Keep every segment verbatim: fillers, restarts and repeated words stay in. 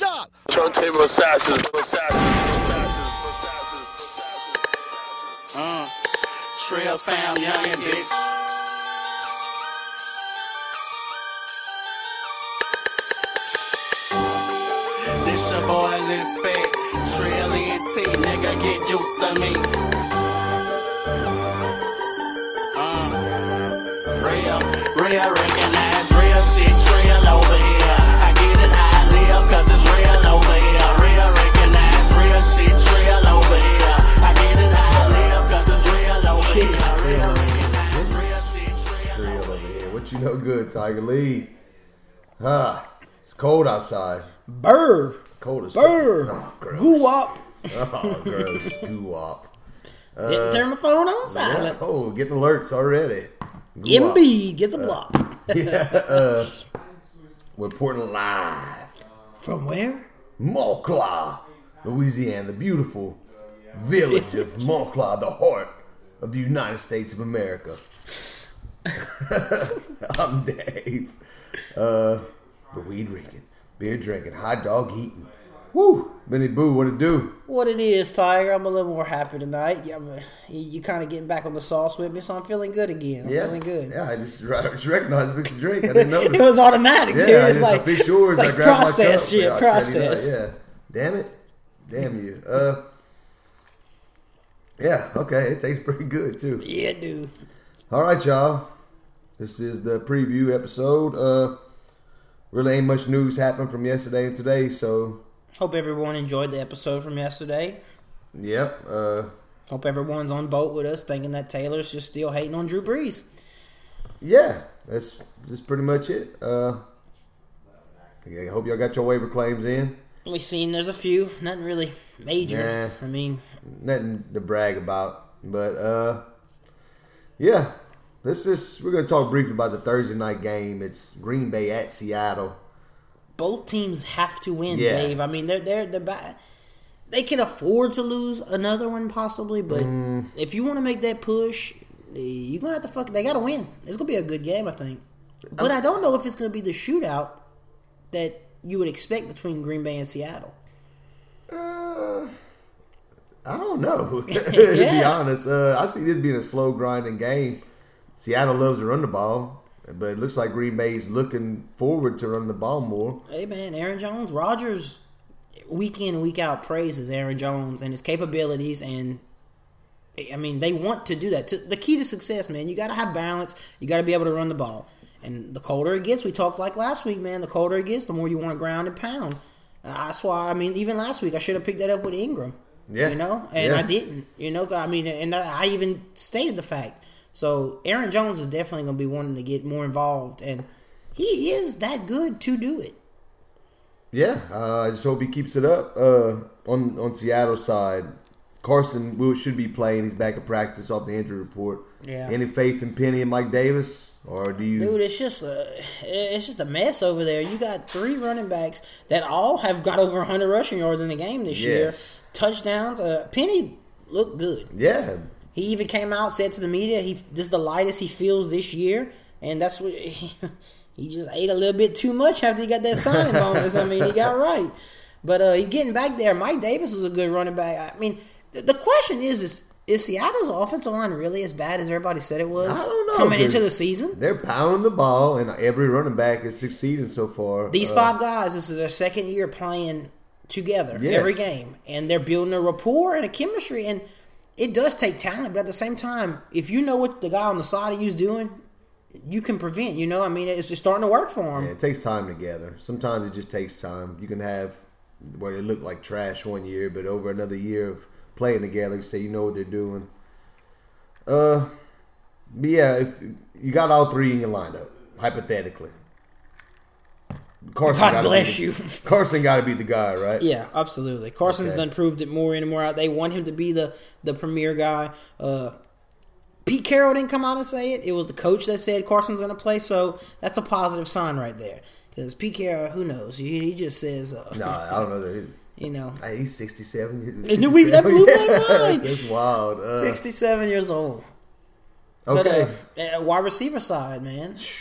up? Turntable assassins, assassins, assassins, assassins, assassins. Uh, Trill fam, young and big. This your boy Lil Fat, Trill N T, nigga, get used to me. Uh, real, real, recognize real shit, Trill over here. I get it how I live, cause it's real over here. Real, recognize real shit, Trill over here. I get it how I live, cause it's real over here. Real, recognize real shit, Trill Real over over here. here. What you know good, Tiger Lee? Ah, it's cold outside. Burr. It's cold as Burr. Oh, gross. Goo up. Oh, gross. Goo up. Didn't turn my phone on Yeah. silent. Oh, getting alerts already. Goo up. Embiid gets a block. Yeah. Uh, we're reporting live. From where? Montclair, Louisiana, the beautiful village of Montclair, the heart of the United States of America. I'm Dave. Uh, the weed drinking, beer drinking, hot dog eating. Woo! Benny Boo, what it do? What it is, Tiger. I'm a little more happy tonight. Yeah, I'm a, you, you kind of getting back on the sauce with me, so I'm feeling good again. I'm yeah, feeling good. Yeah, I just, I just recognized it's a drink. I didn't notice. It was automatic, yeah, dude. I It's just, like, I fixed yours. like I grabbed process my shit, cup. process. Yeah, damn it, damn you. Uh, yeah, okay, it tastes pretty good too. Yeah, dude. All right, y'all. This is the preview episode. Uh, really ain't much news happened from yesterday and today, so Hope everyone enjoyed the episode from yesterday. yep. Uh, Hope everyone's on boat with us, thinking that Taylor's just still hating on Drew Brees. yeah, that's that's pretty much it. Uh, I hope y'all got your waiver claims in. We seen there's a few, nothing really major. Nah. I mean, Nothing to brag about, but uh, yeah. This is we're gonna talk briefly about the Thursday night game. It's Green Bay at Seattle. both teams have to win, Yeah. Dave. I mean, they're they're they're ba- they can afford to lose another one possibly, but Mm. if you want to make that push, you're gonna have to fuck. They gotta win. It's gonna be a good game, I think. But I don't know if it's gonna be the shootout that you would expect between Green Bay and Seattle. Uh, I don't know. to be Yeah. honest, uh, I see this being a slow grinding game. Seattle loves to run the ball, but it looks like Green Bay's looking forward to run the ball more. Hey man, Aaron Jones, Rodgers, week in and week out praises Aaron Jones and his capabilities, and I mean they want to do that. To, the key to success, man, you got to have balance. You got to be able to run the ball, and the colder it gets, we talked like last week, man. The colder it gets, the more you want to ground and pound. Uh, that's why I mean, even last week I should have picked that up with Ingram. Yeah. you know, and Yeah. I didn't. You know, I mean, and I even stated the fact. So Aaron Jones is definitely going to be wanting to get more involved, and he is that good to do it. Yeah, uh, I just hope he keeps it up. Uh, on on Seattle's side, Carson will should be playing. He's back in practice off the injury report. Yeah. Any faith in Penny and Mike Davis, or do you? Dude, it's just a, it's just a mess over there. You got three running backs that all have got over one hundred rushing yards in the game this Yes. year. Touchdowns. Uh, Penny looked good. Yeah, He even came out, said to the media, "He this is the lightest he feels this year," and that's what he, he just ate a little bit too much after he got that signing bonus. I mean, he got right, but uh, he's getting back there. Mike Davis is a good running back. I mean, the, the question is, is is Seattle's offensive line really as bad as everybody said it was I don't know, coming into 'cause the season? they're pounding the ball, and every running back is succeeding so far. These Uh, five guys, this is their second year playing together Yes. every game, and they're building a rapport and a chemistry. And it does take talent, but at the same time, if you know what the guy on the side of you is doing, you can prevent. You know, I mean, it's just starting to work for him. Yeah, it takes time together. Sometimes it just takes time. You can have where they look like trash one year, but over another year of playing together, you say you know what they're doing. Uh, but yeah, if you got all three in your lineup, hypothetically, Carson God gotta bless be you. the, Carson got to be the guy, right? Yeah, absolutely. Carson's Okay. done proved it more in and more out. They want him to be the, the premier guy. Uh, Pete Carroll didn't come out and say it. It was the coach that said Carson's going to play, so that's a positive sign right there. Because Pete Carroll, who knows? He, he just says, uh, No, I don't know that. you know, Hey, he's sixty-seven. And we- that blew my Yeah, mind. That's, that's wild. Uh, sixty-seven years old. okay. But, uh, uh, wide receiver side, man.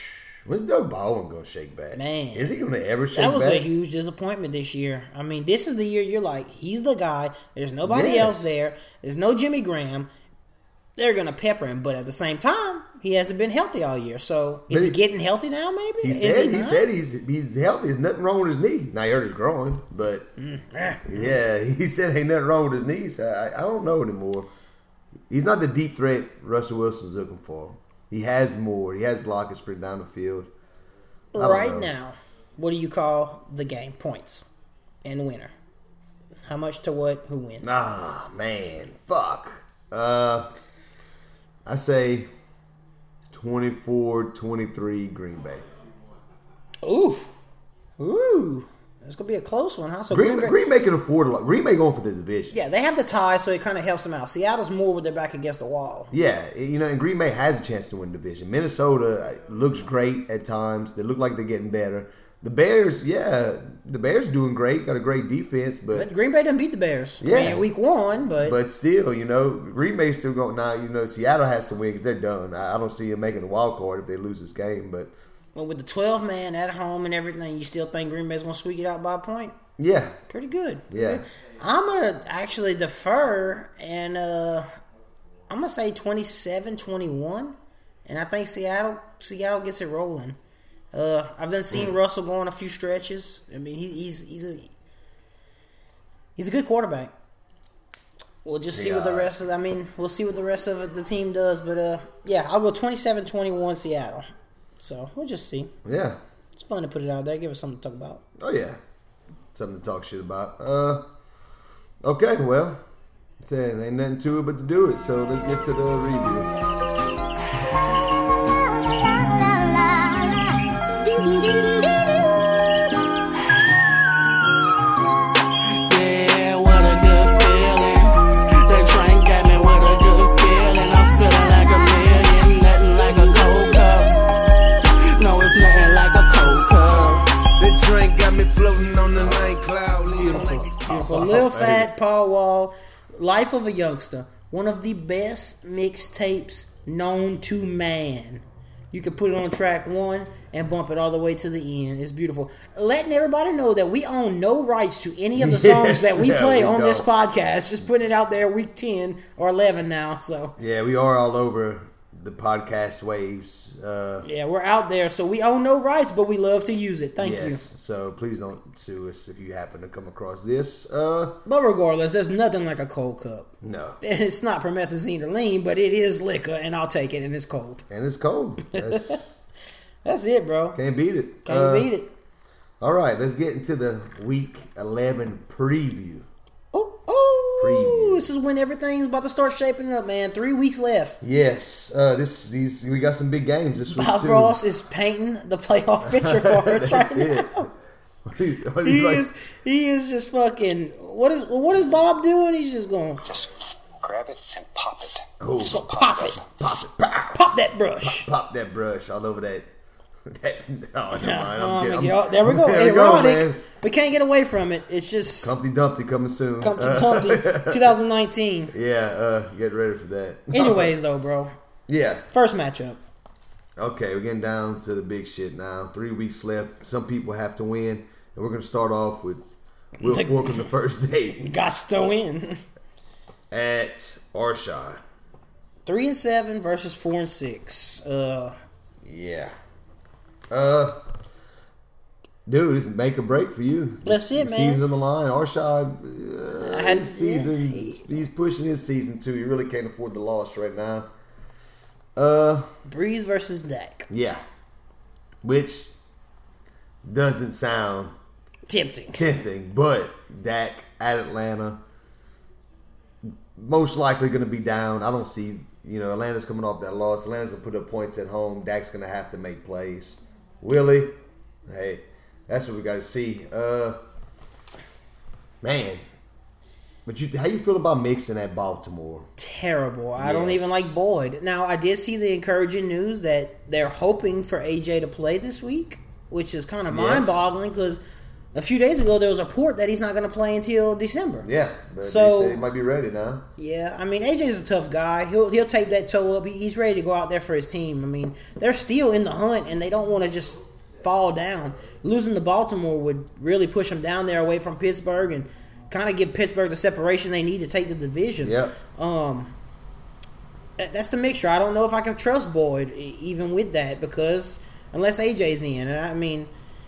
When's Doug Baldwin gonna shake back? Man. Is he gonna ever shake back? That was a huge disappointment this year. I mean, this is the year you're like, he's the guy. There's nobody Yes. else there. There's no Jimmy Graham. They're going to pepper him. But at the same time, he hasn't been healthy all year. So is But he, he- getting healthy now, maybe? He is said he, not? said he's he's healthy. There's nothing wrong with his knee. Now he hurt his groin, but Eh. yeah, he said ain't nothing wrong with his knees. I, I don't know anymore. He's not the deep threat Russell Wilson's looking for. He has more. He has Lockett sprint down the field. I don't Right know. now, what do you call the game? Points and winner. How much to what? Who wins? Ah, man. Fuck. Uh, I say twenty-four twenty-three Green Bay. Ooh. Ooh. It's going to be a close one, huh? So Green, Green Bay- Green Bay can afford a lot. Green Bay going for the division. Yeah, they have the tie, so it kind of helps them out. Seattle's more with their back against the wall. Yeah, you know, and Green Bay has a chance to win the division. Minnesota looks great at times. They look like they're getting better. The Bears, yeah, the Bears doing great. Got a great defense, but But Green Bay didn't beat the Bears. Yeah. I mean, week one, but, but still, you know, Green Bay's still going. Now, you know, Seattle has to win because they're done. I I don't see them making the wild card if they lose this game. But but with the twelve man at home and everything, you still think Green Bay's going to squeak it out by a point? yeah, Pretty good. Yeah. I'm going to actually defer, and uh, I'm going to say twenty-seven twenty-one, and I think Seattle Seattle gets it rolling. Uh, I've been seeing Mm. Russell go on a few stretches. I mean, he, he's he's a he's a good quarterback. We'll just see what the Yeah. rest of. I mean, we'll see what the rest of the team does. But uh, yeah, I'll go twenty-seven twenty-one Seattle. So we'll just see. yeah. It's fun to put it out there. Give us something to talk about. Oh yeah, something to talk shit about. Uh, okay, well, saying ain't nothing to it but to do it. So let's get to the review. Yeah, what a good feeling. That train got me with a good feeling. I'm feeling like a million, nothing like a cold cup. No, it's nothing like a cold cup. The drink got me floating on the night cloud. Beautiful, beautiful. Lil Fat, Paul Wall, Life of a Youngster. One of the best mixtapes known to man. You could put it on track one and bump it all the way to the end. It's beautiful. Letting everybody know that we own no rights to any of the songs Yes, that we yeah, play we on this don't. podcast. Just putting it out there week ten or eleven now. So, Yeah, we are all over the podcast waves. Uh, yeah, we're out there. So we own no rights, but we love to use it. Thank yes, you. so please don't sue us if you happen to come across this. Uh, But regardless, there's nothing like a cold cup. no, It's not promethazine or lean, but it is liquor, and I'll take it, and it's cold. and it's cold. That's, That's it, bro. can't beat it. Can't Uh, beat it. All right, let's get into the Week eleven preview. Oh, oh! Preview. This is when everything's about to start shaping up, man. Three weeks left. Yes, uh, this these we got some big games this week Bob too. Ross is painting the playoff picture for us right That's it. now. What is, what is He like, is, he is just fucking. What is what is Bob doing? He's just going Just grab it and pop it. oh, Just pop it, pop it, pow, pop that brush. pop that brush all over that. that oh, never mind. I'm Um, getting- yeah, there we go. There we go, Ironic. man. We can't get away from it. It's just Humpty Dumpty coming soon. Humpty Uh, Dumpty twenty nineteen. yeah, uh, get ready for that. Anyways, though, bro. yeah. First matchup. Okay, we're getting down to the big shit now. Three weeks left. Some people have to win, and we're gonna start off with Will Like- Fork on the first date Got to win. at Arshad. Three and seven versus four and six. Uh, Yeah. Uh, dude, it's make or break for you. That's it, The man. Season's on the line. Arshad, uh, I had- his season, he's pushing his season too. He really can't afford the loss right now. Uh, Breeze versus Dak. yeah. Which doesn't sound Tempting. tempting, but Dak at Atlanta, most likely going to be down. I don't see, you know, Atlanta's coming off that loss. Atlanta's going to put up points at home. Dak's going to have to make plays. Willie, hey, that's what we got to see. Uh, man, but you, how you feel about Mixon at Baltimore? Terrible. I don't Yes. even like Boyd. Now, I did see the encouraging news that they're hoping for A J to play this week, which is kind of Yes. mind-boggling because a few days ago there was a report that he's not going to play until December. Yeah, but So- they say he might be ready now. Yeah, I mean A J's a tough guy. He'll he'll tape that toe up. He, he's ready to go out there for his team. I mean they're still in the hunt and they don't want to just fall down. Losing to Baltimore would really push them down there away from Pittsburgh and kind of give Pittsburgh the separation they need to take the division. Yep. Um, that- that's the mixture. I don't know if I can trust Boyd e- even with that because unless A J's in, and I mean.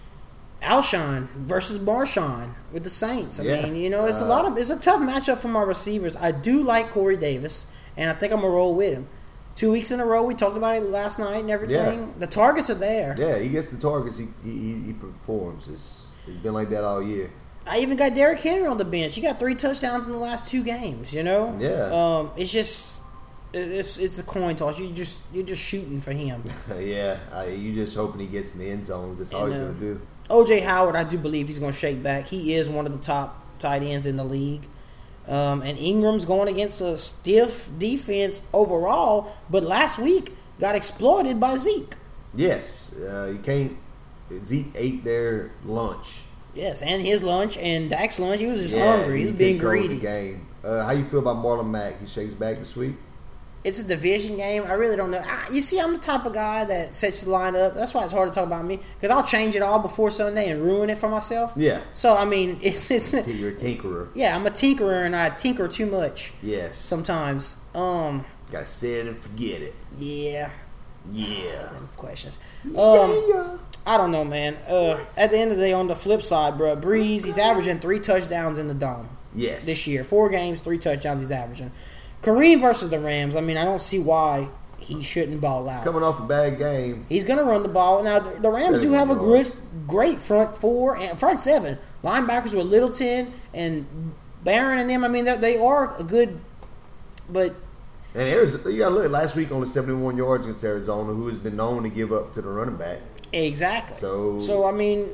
Alshon versus Marshawn with the Saints. I Yeah. mean, you know, it's a Uh, lot of it's a tough matchup for my receivers. I do like Corey Davis, and I think I'm gonna roll with him. Two weeks in a row, we talked about it last night and everything. Yeah. The targets are there. Yeah, he gets the targets. He he, he performs. It's it's been like that all year. I even got Derrick Henry on the bench. He got three touchdowns in the last two games. You know, Yeah. Um, it's just it's it's a coin toss. You just you're just shooting for him. yeah, I, you just hoping he gets in the end zones. That's all And, he's uh, gonna do. O J Howard, I do believe he's going to shake back. He is one of the top tight ends in the league. Um, and Ingram's going against a stiff defense overall, but last week got exploited by Zeke. Yes, uh, you can't. Zeke ate their lunch. Yes, and his lunch and Dak's lunch. He was just Yeah, hungry. He was he being controlled greedy. The game. Uh, how you feel about Marlon Mack? He shakes back this week. It's a division game. I really don't know. I, you see, I'm the type of guy that sets the line up. That's why it's hard to talk about me because I'll change it all before Sunday and ruin it for myself. Yeah. So I mean, it's it's You're a tinkerer. yeah. I'm a tinkerer and I tinker too much Yes. sometimes. Um, Gotta set it and forget it. yeah. Yeah. Questions. Um, yeah. I don't know, man. Uh, at the end of the day, on the flip side, bro, Breeze, he's averaging three touchdowns in the dome Yes. this year. Four games, three touchdowns he's averaging. Kareem versus the Rams, I mean, I don't see why he shouldn't ball out. Coming off a bad game. He's going to run the ball. Now, the the Rams do have a good, great front four and front seven. Linebackers with Littleton and Barron and them. I mean, they they are a good, but And Arizona, you gotta look. Last week only seventy-one yards against Arizona, who has been known to give up to the running back. exactly. So- so I mean,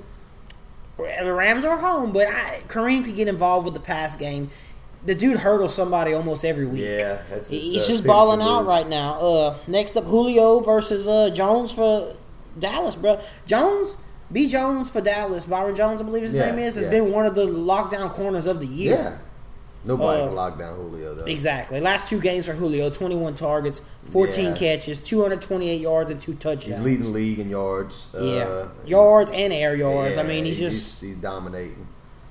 the Rams are home, but I, Kareem could get involved with the pass game. The dude hurdles somebody almost every week. Yeah, that's his, He's uh, just signature balling out move. right now. Uh, next up, Julio versus uh, Jones for Dallas, bro. Jones, B. Jones for Dallas. Byron Jones, I believe his Yeah, name is, has yeah. been one of the lockdown corners of the year. Yeah. Nobody Uh, can lock down Julio though. Exactly. Last two games for Julio, twenty-one targets, fourteen Yeah. catches, two hundred twenty-eight yards, and two touchdowns. He's leading the league in yards. Yeah, Uh, yards and air yards. I yeah, mean, he's just he's dominating.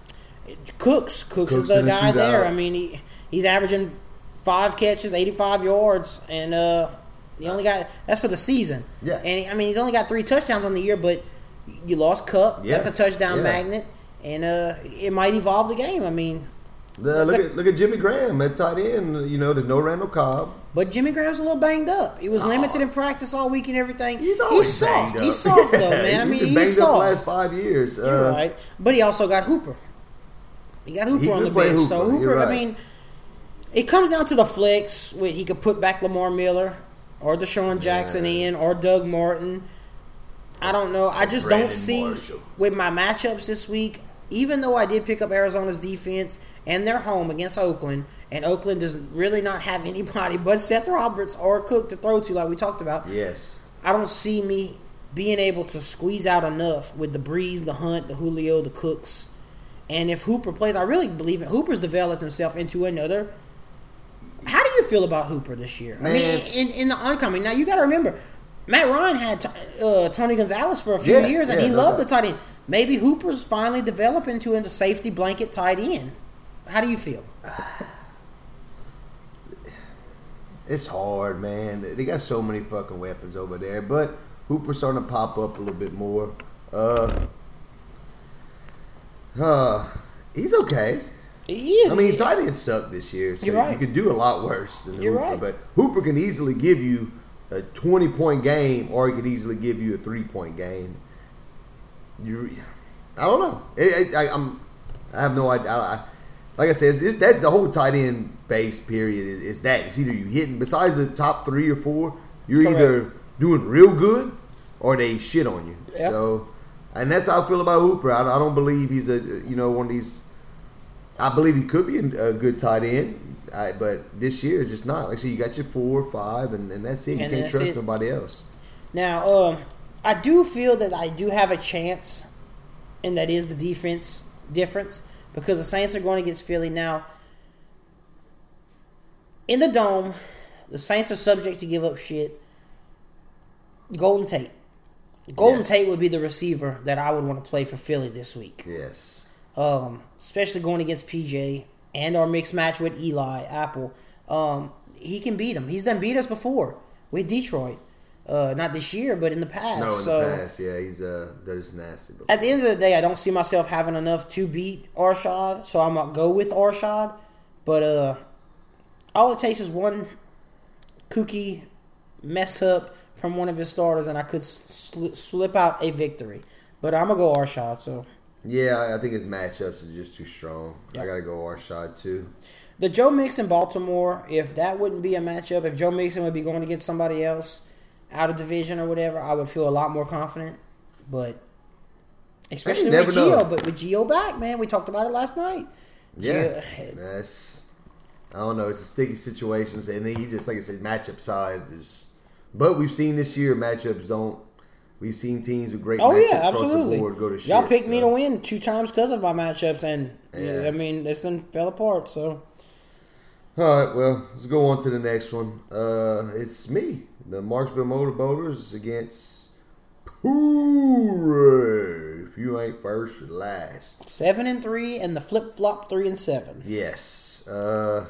Cooks. Cooks, is Cooks the in the guy there. shootout. I mean, he he's averaging five catches, eighty-five yards, and uh, he only got that's for the season. Yeah. and he, I mean, he's only got three touchdowns on the year, but you lost Cup. Yeah. That's a touchdown Yeah. magnet, and uh, it might evolve the game. I mean, The, look at look at Jimmy Graham at tight end. You know, there's no Randall Cobb. but Jimmy Graham's a little banged up. He was limited in practice all week and everything. He's always soft. banged up. He's soft though, man. I mean, been he's banged soft. up the last five years. You're Uh, right, but he also got Hooper. He got Hooper He on could the play bench. So Hooper, Hooper, you're I right. mean, it comes down to the flex. Where he could put back Lamar Miller or Deshaun Jackson Yeah. in or Doug Martin. I don't know. I just Brandon don't see Marshall. with my matchups this week. Even though I did pick up Arizona's defense and they're home against Oakland, and Oakland does really not have anybody but Seth Roberts or Cook to throw to, like we talked about. yes. I don't see me being able to squeeze out enough with the Breeze, the Hunt, the Julio, the Cooks. And if Hooper plays, I really believe it. Hooper's developed himself into another. How do you feel about Hooper this year? I mean, Man. in, in the oncoming. Now, you got to remember, Matt Ryan had uh, Tony Gonzalez for a few Yes, years, and yeah, he no loved doubt. the tight end. Maybe Hooper's finally developing into a safety blanket tight end. How do you feel? It's hard, man. They got so many fucking weapons over there, but Hooper's starting to pop up a little bit more. Uh, uh, he's okay. He is. I mean, tight ends suck this year, so You're right. you could do a lot worse than You're Hooper. right. But Hooper can easily give you a twenty-point game, or he could easily give you a three-point game. You, I don't know. I, I, I'm, I have no idea. I, I, like I said, it's, it's that the whole tight end base period is, is that it's either you hitting besides the top three or four, you're Correct. either doing real good or they shit on you. Yep. So, and that's how I feel about Hooper. I, I don't believe he's a you know one of these. I believe he could be a good tight end, I, but this year it's just not. Like I said, you got your four or five, and, and that's it. You And can't that's trust it. nobody else. Now, um, I do feel that I do have a chance and that is the defense difference because the Saints are going against Philly now. In the Dome, the Saints are subject to give up shit. Golden Tate. Golden Yes. Tate would be the receiver that I would want to play for Philly this week. Yes. Um, especially going against P J and our mixed match with Eli Apple. Um, he can beat him. He's done beat us before with Detroit. Uh, not this year, but in the past. No, in so, the past, yeah, he's uh, that is nasty. But at the end of the day, I don't see myself having enough to beat Arshad, so I'm gonna go with Arshad. But uh, all it takes is one kooky mess up from one of his starters, and I could sl- slip out a victory. But I'm gonna go Arshad. So yeah, I- I think his matchups is just too strong. Yep. I gotta go Arshad too. the Joe Mixon Baltimore, if that wouldn't be a matchup, if Joe Mixon would be going against somebody else out of division or whatever, I would feel a lot more confident. But especially You never with Gio, know. but with Gio back, man, we talked about it last night. Yeah, Gio- that's. I don't know. It's a sticky situations, and then he just like I said, matchup side is. But we've seen this year matchups don't. We've seen teams with great Oh matchups yeah, across absolutely. the board go to shit. Y'all picked me so. to win two times because of my matchups, and Yeah. I mean, this then fell apart. So All right, well, let's go on to the next one. Uh, it's me, the Marksville Motorboaters against Hooray. If you ain't first, you're last. seven and three, and the flip flop three and seven. Yes. Uh,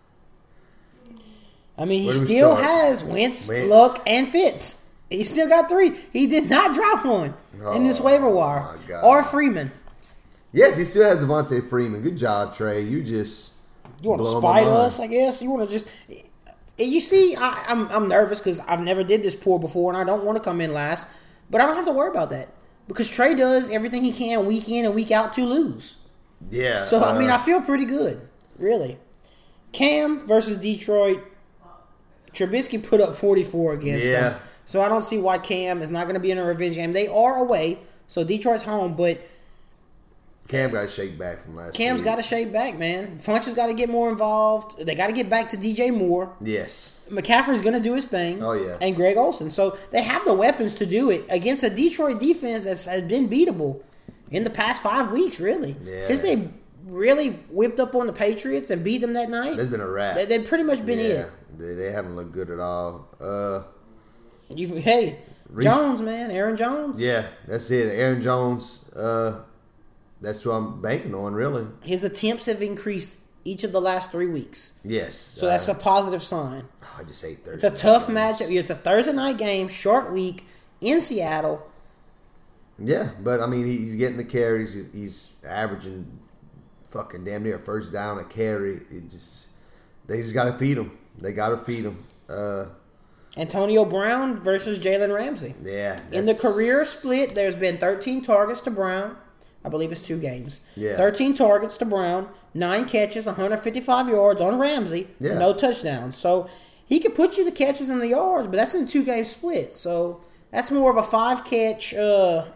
I mean, he Where do we still start? has Wentz, Wentz. Luck, and Fitz. He still got three. He did not drop one in this Oh, waiver wire. my God. Or Freeman. yes, he still has Devontae Freeman. Good job, Trey. You just You want to blowing my spite mind. us, I guess? You want to just... And you see, I, I'm I'm nervous because I've never did this poor before, and I don't want to come in last. But I don't have to worry about that because Trey does everything he can week in and week out to lose. Yeah. So, I mean, uh, I feel pretty good, really. Cam versus Detroit. Trubisky put up forty-four against Yeah. them. So I don't see why Cam is not going to be in a revenge game. They are away, so Detroit's home, but Cam got to shake back from last Cam's week. got to shake back, man. Funch has got to get more involved. They got to get back to D J Moore. Yes. McCaffrey's going to do his thing. Oh, yeah. And Greg Olsen. So they have the weapons to do it against a Detroit defense that has been beatable in the past five weeks, really. Yeah. Since they really whipped up on the Patriots and beat them that night. There's been a wrap. They, they've pretty much been yeah. it. They, they haven't looked good at all. Uh, You, hey, Reese- Jones, man. Aaron Jones. yeah, that's it. Aaron Jones, uh, that's who I'm banking on, really. His attempts have increased each of the last three weeks. Yes. So that's a positive sign. I just hate Thursday. It's a tough night games. matchup. It's a Thursday night game, short week in Seattle. Yeah, but I mean, he- he's getting the carries. He's, he's averaging fucking damn near a first down a carry. It just they just got to feed him. They got to feed him. Uh, Antonio Brown versus Jalen Ramsey. yeah. In the that's- career split, there's been thirteen targets to Brown. I believe it's two games. Yeah. thirteen targets to Brown, nine catches, one hundred fifty-five yards on Ramsey, Yeah. no touchdowns. So he could put you the catches and the yards, but that's in a two-game split. So that's more of a five-catch, uh,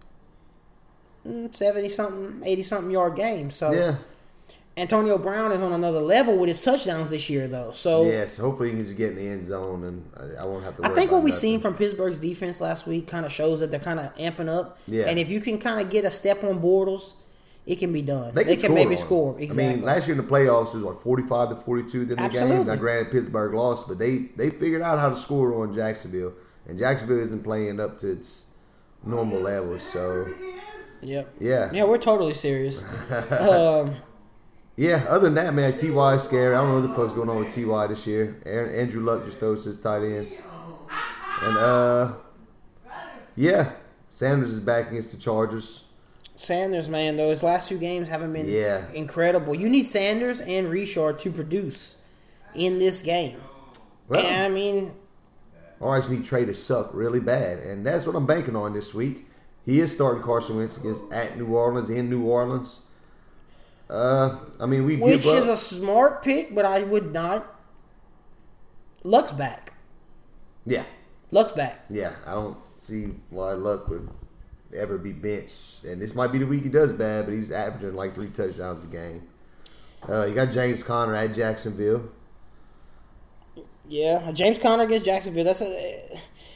seventy-something, eighty-something yard game. So Yeah. Antonio Brown is on another level with his touchdowns this year, though. So Yes. Hopefully, he can just get in the end zone, and I, I won't have to. I Worry think about what we've nothing. seen from Pittsburgh's defense last week kind of shows that they're kind of amping up. Yeah. And if you can kind of get a step on Bortles, it can be done. They They, can, can score maybe on him. score. Exactly. I mean, last year in the playoffs, it was what forty-five to forty-two in the game. Absolutely. Now, granted, Pittsburgh lost, but they they figured out how to score on Jacksonville, and Jacksonville isn't playing up to its normal levels. So yep. yeah, Yeah, we're totally serious. um, yeah. Other than that, man, T Y is scary. I don't know what the fuck's going on with T Y this year. Aaron, Andrew Luck just throws his tight ends, and uh, yeah, Sanders is back against the Chargers. Sanders, man, those last two games haven't been Yeah. incredible. You need Sanders and Richard to produce in this game. Well, and I mean, or I just need Trey to suck really bad, and that's what I'm banking on this week. He is starting Carson Wentz against at New Orleans in New Orleans. Uh, I mean, we which give up. is a smart pick, but I would not. Luck's back. yeah, Luck's back. yeah. I don't see why Luck would ever be benched, and this might be the week he does bad, but he's averaging like three touchdowns a game. Uh, you got James Conner at Jacksonville. Yeah, James Conner against Jacksonville. That's a.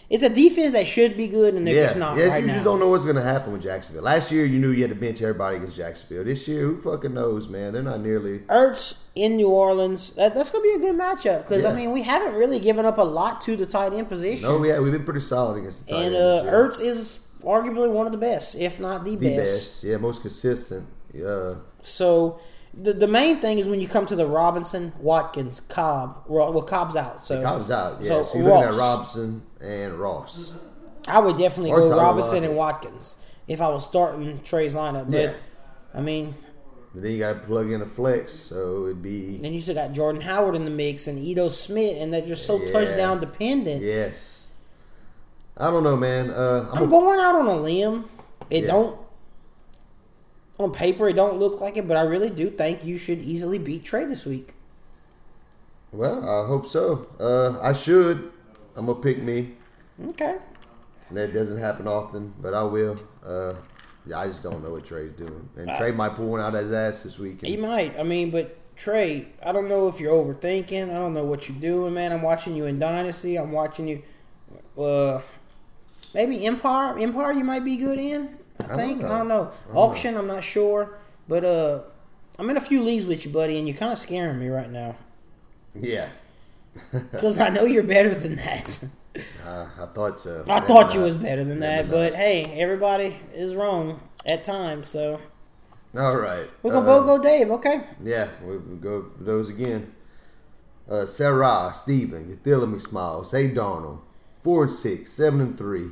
it's a defense that should be good, and they're Yeah, just not yes, right you now. just don't know what's going to happen with Jacksonville. Last year, you knew you had to bench everybody against Jacksonville. This year, who fucking knows, man? They're not nearly. Ertz in New Orleans, that, that's going to be a good matchup because, Yeah. I mean, we haven't really given up a lot to the tight end position. No, we have, we've been pretty solid against the tight and end uh, this year. Ertz is arguably one of the best, if not the, the best. best. Yeah, most consistent. Yeah. So the the main thing is when you come to the Robinson, Watkins, Cobb. Ro- Well, Cobb's out. So Cobb's out. Yeah, So, so, you're looking at Ross. Robinson and Ross. I would definitely Or go Tyler Robinson Lockett. and Watkins if I was starting Trey's lineup. But Yeah. I mean, But then you got to plug in a flex, so it'd be then you still got Jordan Howard in the mix and Ito Smith, and they're just so Yeah. touchdown dependent. yes. I don't know, man. Uh, I'm, I'm a, going out on a limb. It Yeah. don't on paper it don't look like it, but I really do think you should easily beat Trey this week. well, I hope so. Uh, I should. I'm gonna pick me. Okay. That doesn't happen often, but I will. Uh, yeah, I just don't know what Trey's doing, and Trey might pull one out of his ass this week. He And, might. I mean, but Trey, I don't know if you're overthinking. I don't know what you're doing, man. I'm watching you in Dynasty. I'm watching you. Uh, maybe Empire. Empire, you might be good in. I, don't think. know. I don't know. I don't Auction, I'm not sure. But uh, I'm in a few leagues with you, buddy, and you're kind of scaring me right now yeah, because I know you're better than that. uh, I thought so. I Maybe thought you not. was better than that, Maybe but not. hey, everybody is wrong at times. So All right, we're gonna Uh, both go Dave, okay? Yeah, we'll go for those again. Uh, Sarah, Steven, Yathila McSmiles, Say Darnold, four and six, seven and three.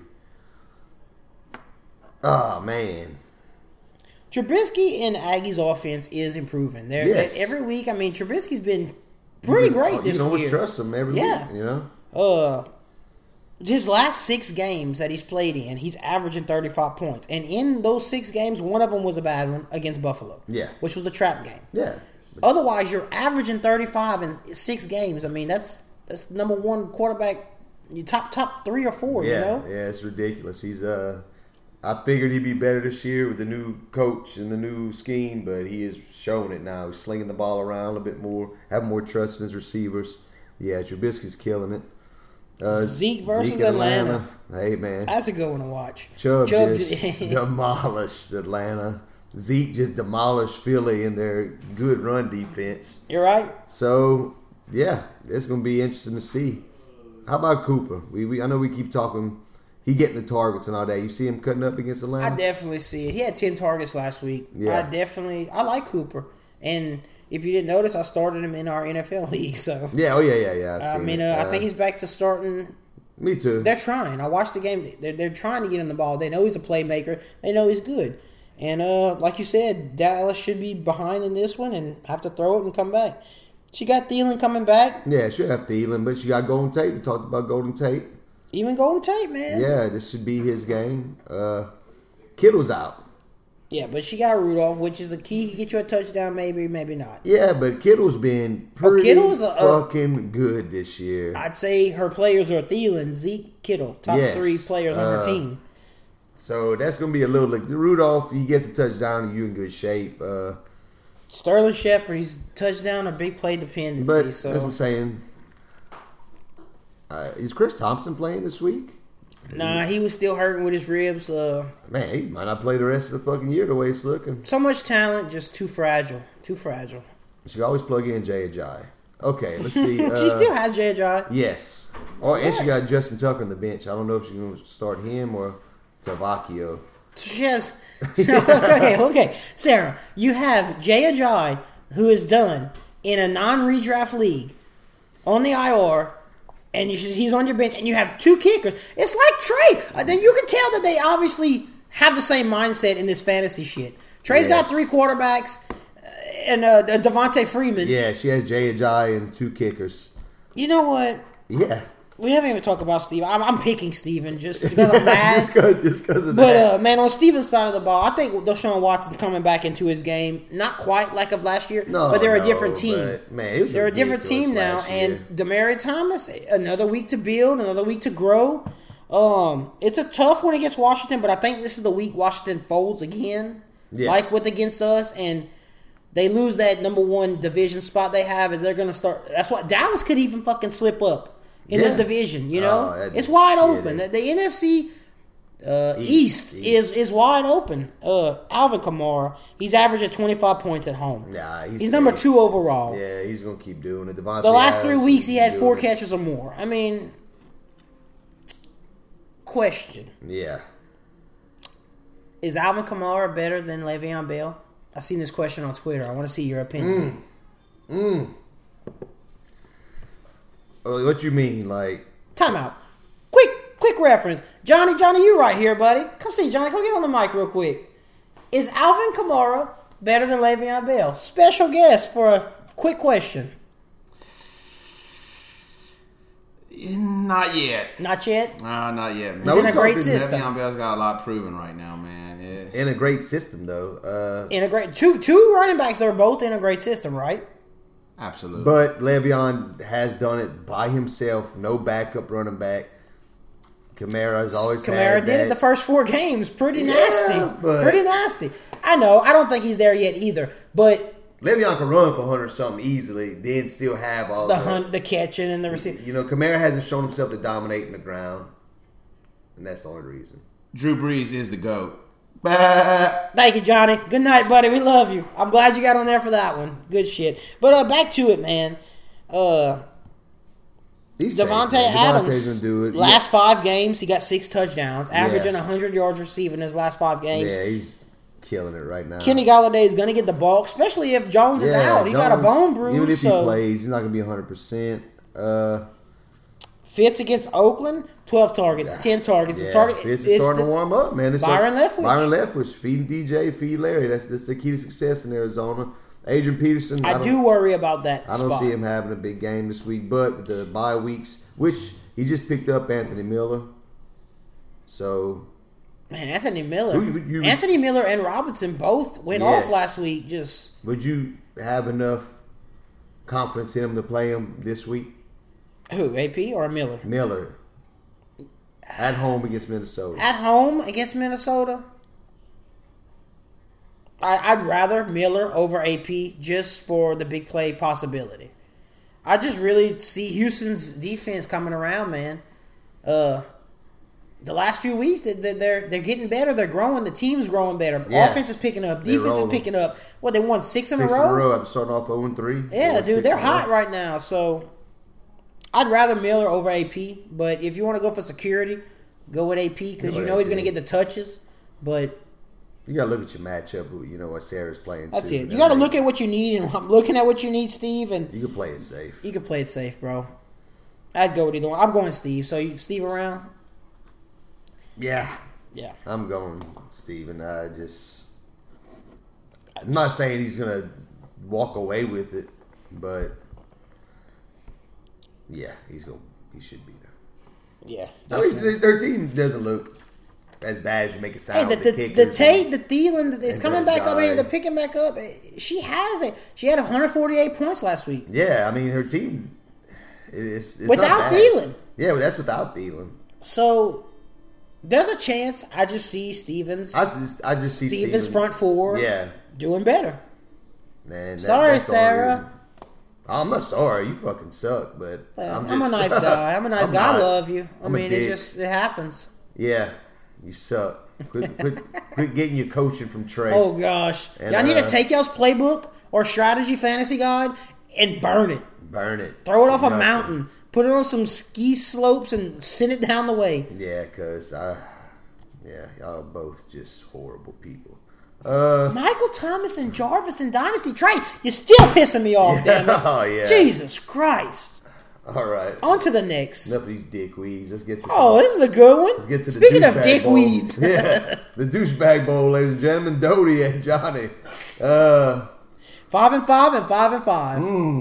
Oh man, Trubisky and Aggie's offense is improving. They're, Yes. they- every week. I mean, Trubisky's been pretty you can, great You this can almost year. trust him every Yeah. week. You know. Uh, his last six games that he's played in, he's averaging thirty-five points, and in those six games, one of them was a bad one against Buffalo. Yeah. which was the trap game. Yeah. Otherwise, you're averaging thirty-five in six games. I mean, that's that's number one quarterback. You top top three or four. Yeah, You know. yeah, it's ridiculous. He's uh, I figured he'd be better this year with the new coach and the new scheme, but he is showing it now. He's slinging the ball around a little bit more, having more trust in his receivers. Yeah, Trubisky's killing it. Uh, Zeke versus Zeke in Atlanta. Hey man, That's a good one to watch. Chubb, Chubb just ju- demolished Atlanta. Zeke just demolished Philly in their good run defense. You're right. So yeah, it's gonna be interesting to see. How about Cooper? We, we I know we keep talking. He getting the targets and all that. You see him cutting up against Atlanta. I definitely see it. He had ten targets last week. Yeah. I definitely I like Cooper. And if you didn't notice, I started him in our N F L league. So Yeah, oh yeah, yeah, yeah. I seen mean, it. uh, I think he's back to starting. Me too. They're trying. I watched the game. They're, they're trying to get him the ball. They know he's a playmaker. They know he's good. And uh, like you said, Dallas should be behind in this one and have to throw it and come back. She got Thielen coming back. Yeah, she have Thielen, but she got Golden Tate. We talked about Golden Tate. Even Golden Tate, man. Yeah, this should be his game. Uh, Kittle's out. Yeah, but she got Rudolph, which is the key. He can get you a touchdown, maybe, maybe not. Yeah, but Kittle's been pretty Kittle's a- a- fucking good this year. I'd say her players are Thielen, Zeke, Kittle, top Yes. three players on her Uh, team. So that's gonna be a little like Rudolph. He gets a touchdown, you in good shape. Uh, Sterling Shepard, he's touchdown or big play dependency. but so that's what I'm saying. Uh, is Chris Thompson playing this week? nah, he was still hurting with his ribs. Uh, Man, he might not play the rest of the fucking year the way it's looking. so much talent, just too fragile, too fragile. She always plug in Jay Ajayi. Okay, let's see. Uh, she still has J J. Yes. Oh, and she got Justin Tucker on the bench. I don't know if she's going to start him or Tavakio. So she has. okay, okay, Sarah, you have Jay Ajayi, who is done in a non-redraft league on the I R. And you should, he's on your bench, and you have two kickers. It's like Trey. Uh, then you can tell that they obviously have the same mindset in this fantasy shit. Trey's got Yes. three quarterbacks, uh, and uh, Devontae Freeman. Yeah, she has Jay Ajayi and two kickers. You know what? Yeah. We haven't even talked about Steven. I'm, I'm picking Steven just because I'm mad. just because just cause of But, that. uh, man, on Steven's side of the ball, I think Deshaun Watson's coming back into his game. Not quite like of last year, no, but they're a no, different team. but, man, it was They're a different ridiculous team now. last year. And De'Mari Thomas, another week to build, another week to grow. Um, it's a tough one against Washington, but I think this is the week Washington folds again, Yeah. like with against us, and they lose that number one division spot they have. Is they're going to start? That's what Dallas could even fucking slip up in Yeah. this division. You know, Oh, that it's is wide shitty. open. The, the N F C uh, East, East, East. is is wide open. Uh, Alvin Kamara, he's averaging twenty-five points at home. Nah, he's, He's number safe. two overall. Yeah, he's gonna keep doing it. Devontae The last Adams three weeks, he had doing four it. catches or more. I mean, question: Yeah, is Alvin Kamara better than Le'Veon Bell? I seen this question on Twitter. I want to see your opinion. Mm. Oh, what you mean? Like, Timeout. Quick, quick reference. Johnny, Johnny, you right here, buddy. Come see, Johnny. Come get on the mic real quick. Is Alvin Kamara better than Le'Veon Bell? Special guest for a quick question. Not yet. Not yet. Nah, not yet. Man. He's in we a great talking system. Le'Veon Bell's got a lot proven right now, man. Yeah. in a great system though. Uh, In a great two two running backs. They're both in a great system, right? Absolutely. but Le'Veon has done it by himself. No backup running back. Kamara's always Kamara had did that. it the first four games. Pretty Yeah, nasty. but- Pretty nasty. I know. I don't think he's there yet either. But Le'Veon can run for one hundred something easily, then still have all the the hunt, the catching, and the receiving. You know, Kamara hasn't shown himself to dominate in the ground, and that's the only reason. Drew Brees is the GOAT. Bah. Thank you, Johnny. Good night, buddy. We love you. I'm glad you got on there for that one. Good shit. But uh, back to it, man. Uh, He's safe, Devontae man. Devontae's Adams, gonna do it. last five games, he got six touchdowns, averaging Yeah. one hundred yards receiving his last five games. Yeah, he's killing it right now. Kenny Galladay is going to get the ball, especially if Jones is Yeah, out. He got a Jones, bone bruise. Even if so he plays, he's not gonna be one hundred percent. Uh, Fitz against Oakland, twelve targets, ten targets. yeah, the target Fitz is it's starting the- to warm up, man. This Byron like, Leftwich. Byron Leftwich, feed D J, feed Larry. That's that's the key to success in Arizona. Adrian Peterson, I, don't- do worry about that I don't spot. see him having a big game this week, but the bye weeks, which he just picked up Anthony Miller. So, Man, Anthony Miller, Who you- you- Anthony Miller and Robinson both went Yes. off last week. Just would you have enough confidence in him to play him this week? who? A P or Miller? Miller at home against Minnesota. At home against Minnesota, I, I'd rather Miller over A P just for the big play possibility. I just really see Houston's defense coming around, man. Uh, the last few weeks, they- they're they're they're getting better. They're growing. The team's growing better. Yeah. Offense is picking up. They're Defense is rolling. picking up. What, they won six in Six a row? in a row after starting off oh and three. Yeah, won dude, six they're in a row. hot right now. So I'd rather Miller over A P. But if you want to go for security, go with A P because Go you with know he's A P. going to get the touches. But You gotta look at your matchup. who- You know what Sarah's playing. that's too, it. and You got to then look at what you need, and I'm looking at what you need, Steve, and You can play it safe. you can play it safe, bro. I'd go with either one. I'm going Steve. So you Steve around? Yeah, Yeah. I'm going Steven. I just. I'm not saying he's gonna walk away with it, but yeah, he's gonna. He should be there. Yeah. I mean, th- their team doesn't look as bad as you make it Hey, sound. the the the, kickers the and- Tate, the Thielen is and coming the back up. I mean, guy. they're picking back up. She has it. She had one hundred forty-eight points last week. Yeah, I mean her team. It's, it's Without not bad. Thielen. Yeah, but that's without Thielen. So there's a chance I just see Stevens, I just, I just see Stevens Steven- front four, Yeah, doing better. man. that- Sorry, that's the only Sarah. reason. I'm not sorry. You fucking suck, but Well, I'm, I'm, just, a nice guy. I'm a nice I'm guy. I not. love you. I I'm a mean, it dick. just it happens. Yeah, you suck. Quit, quit, quit getting your coaching from Trey. Oh gosh, And, y'all need uh, to take y'all's playbook or strategy fantasy guide and burn it. Burn it. Throw it off a Nothing. mountain. Put it on some ski slopes and send it down the way. Yeah, cause I, yeah, y'all are both just horrible people. Uh, Michael Thomas and Jarvis and Dynasty Trey, you're still pissing me off, damn it. Oh, yeah. Jesus Christ. all right. On to the next. Enough of these dickweeds. Let's get to. Oh, this is a good one. Let's get to the Speaking of douchebag bowl. dickweeds. Yeah, the douchebag bowl, ladies and gentlemen. Doty and Johnny. Uh, Five and five and five and five.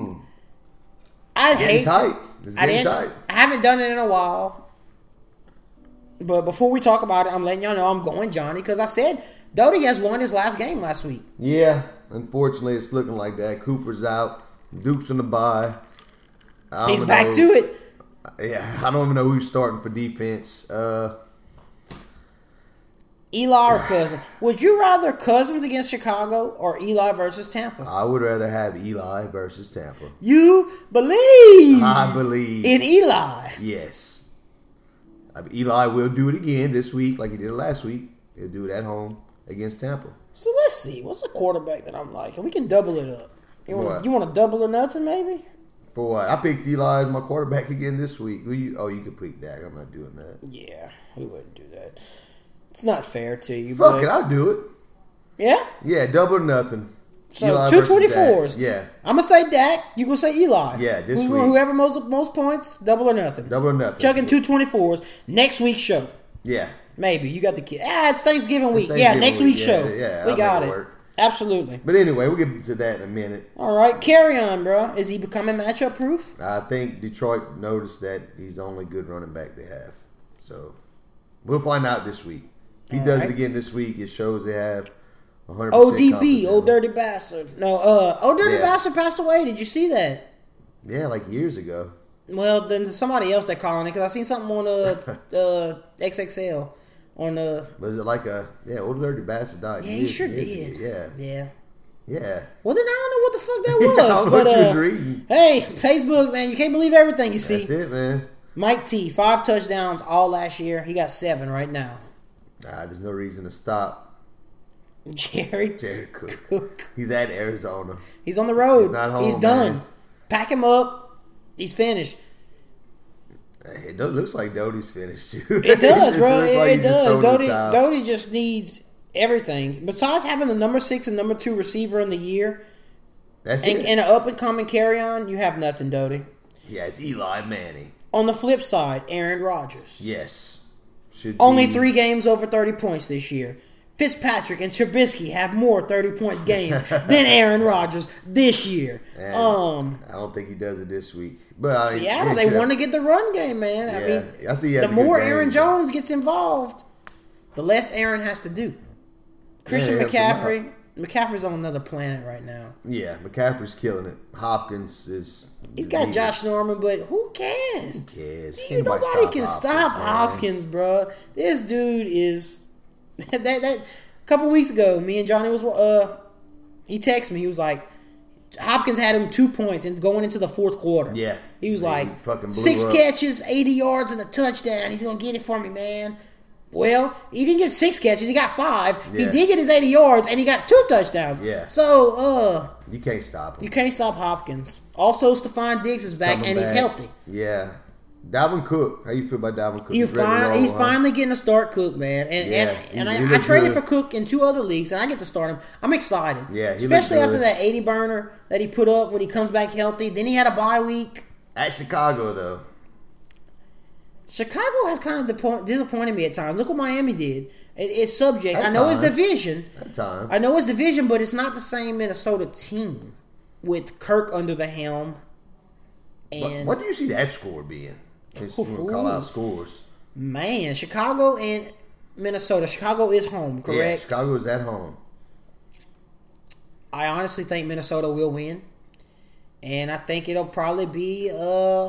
I getting hate tight. It's I getting didn't. tight. I haven't done it in a while. But before we talk about it, I'm letting y'all know I'm going Johnny because I said Doty has won his last game last week. Yeah, unfortunately, it's looking like that. Cooper's out. Duke's on the bye. I don't He's even back know- to it. Yeah, I don't even know who's starting for defense. Uh, Eli or Cousins? Would you rather Cousins against Chicago or Eli versus Tampa? I would rather have Eli versus Tampa. You believe I believe in Eli. Yes. I mean, Eli will do it again this week like he did it last week. He'll do it at home against Tampa. So let's see. What's a quarterback that I'm liking? We can double it up. You want What? you want to double or nothing, maybe? For what? I picked Eli as my quarterback again this week. Who you, oh, you could pick Dak. I'm not doing that. Yeah, we wouldn't do that. It's not fair to you. Fuck but it, I'll do it. Yeah? Yeah, double or nothing. So Eli two versus twenty-fours. Dak. Yeah, I'm going to say Dak. You going to say Eli. Yeah, this Who- week. Whoever most most points, double or nothing. double or nothing. Chugging two twenty-fours. Next week's show. Yeah. Maybe. You got the kid. Ah, it's Thanksgiving week. It's yeah, Thanksgiving next week. week's Yeah, show. yeah, we I'll got make it. it work. Absolutely. But anyway, we'll get to that in a minute. All right, carry on, bro. Is he becoming matchup proof? I think Detroit noticed that he's the only good running back they have. So we'll find out this week. If he All does right. it again this week, it shows they have one hundred percent O D B, confidence Old in him. Dirty Bastard. No, uh, Old Dirty Yeah. Bastard passed away. Did you see that? Yeah, like years ago. Well, then there's somebody else that calling it because I seen something on uh, uh X X L on uh Was it like a yeah? Old Dirty Bastard died. yeah he years- sure years did ago. Yeah, yeah. yeah. Well, then I don't know what the fuck that I was, don't know but what you uh, was reading. hey, Facebook man, you can't believe everything you see. That's it, man. Mike T, five touchdowns all last year. He got seven right now. Nah, there's no reason to stop Jerry Jared Cook. Cook. He's at Arizona. He's on the road. He's not home, He's done. man. Pack him up. He's finished. It do- looks like Doty's finished too. It does, just bro. looks It, like it he just does. thrown the Doty, towel. Doty just needs everything. Besides having the number six and number two receiver in the year That's and, it. and an up and coming carry on, you have nothing, Doty. yeah, it's Eli Manning. On the flip side, Aaron Rodgers. Yes. Should Only be- three games over thirty points this year. Fitzpatrick and Trubisky have more thirty points games than Aaron Rodgers this year. And Um, I don't think he does it this week. But I, Seattle, he they should have- want to get the run game, man. I Yeah, mean, I see he has the a good more game. Aaron Jones gets involved, the less Aaron has to do. Christian Yeah, helps him McCaffrey, McCaffrey's on another planet right now. Yeah, McCaffrey's killing it. Hopkins is. He's got he- Josh Norman, but who cares? Who cares? You, Anybody nobody can Hopkins, stop man. Hopkins, bro. This dude is that that. A couple weeks ago, me and Johnny was uh, he texted me. He was like, Hopkins had him two points and going into the fourth quarter. Yeah. he was He like fucking blew six up. catches, eighty yards, and a touchdown. He's gonna get it for me, man. Well, he didn't get six catches. He got five. He Yeah. did get his eighty yards, and he got two touchdowns. Yeah. So, uh, You can't stop him. you can't stop Hopkins. Also, Stephon Diggs is back, Coming and he's back. healthy. Yeah. Dalvin Cook. How you feel about Dalvin Cook? You He's ready to find roll, he's huh? finally getting to start Cook, man, and Yeah, and, he- and he I, I looked traded good. for Cook in two other leagues, and I get to start him. I'm excited, Yeah, he especially looked after good. that eighty burner that he put up when he comes back healthy. Then he had a bye week. At Chicago, though. Chicago has kind of disappoint- disappointed me at times. Look what Miami did. It, it's subject. At I know it's times. division. At times. I know it's division, but it's not the same Minnesota team with Kirk under the helm. What, And what do you see that score being? Since you want to call out scores. man, Chicago and Minnesota. Chicago is home, Yeah, correct? Chicago's at home. I honestly think Minnesota will win, and I think it'll probably be uh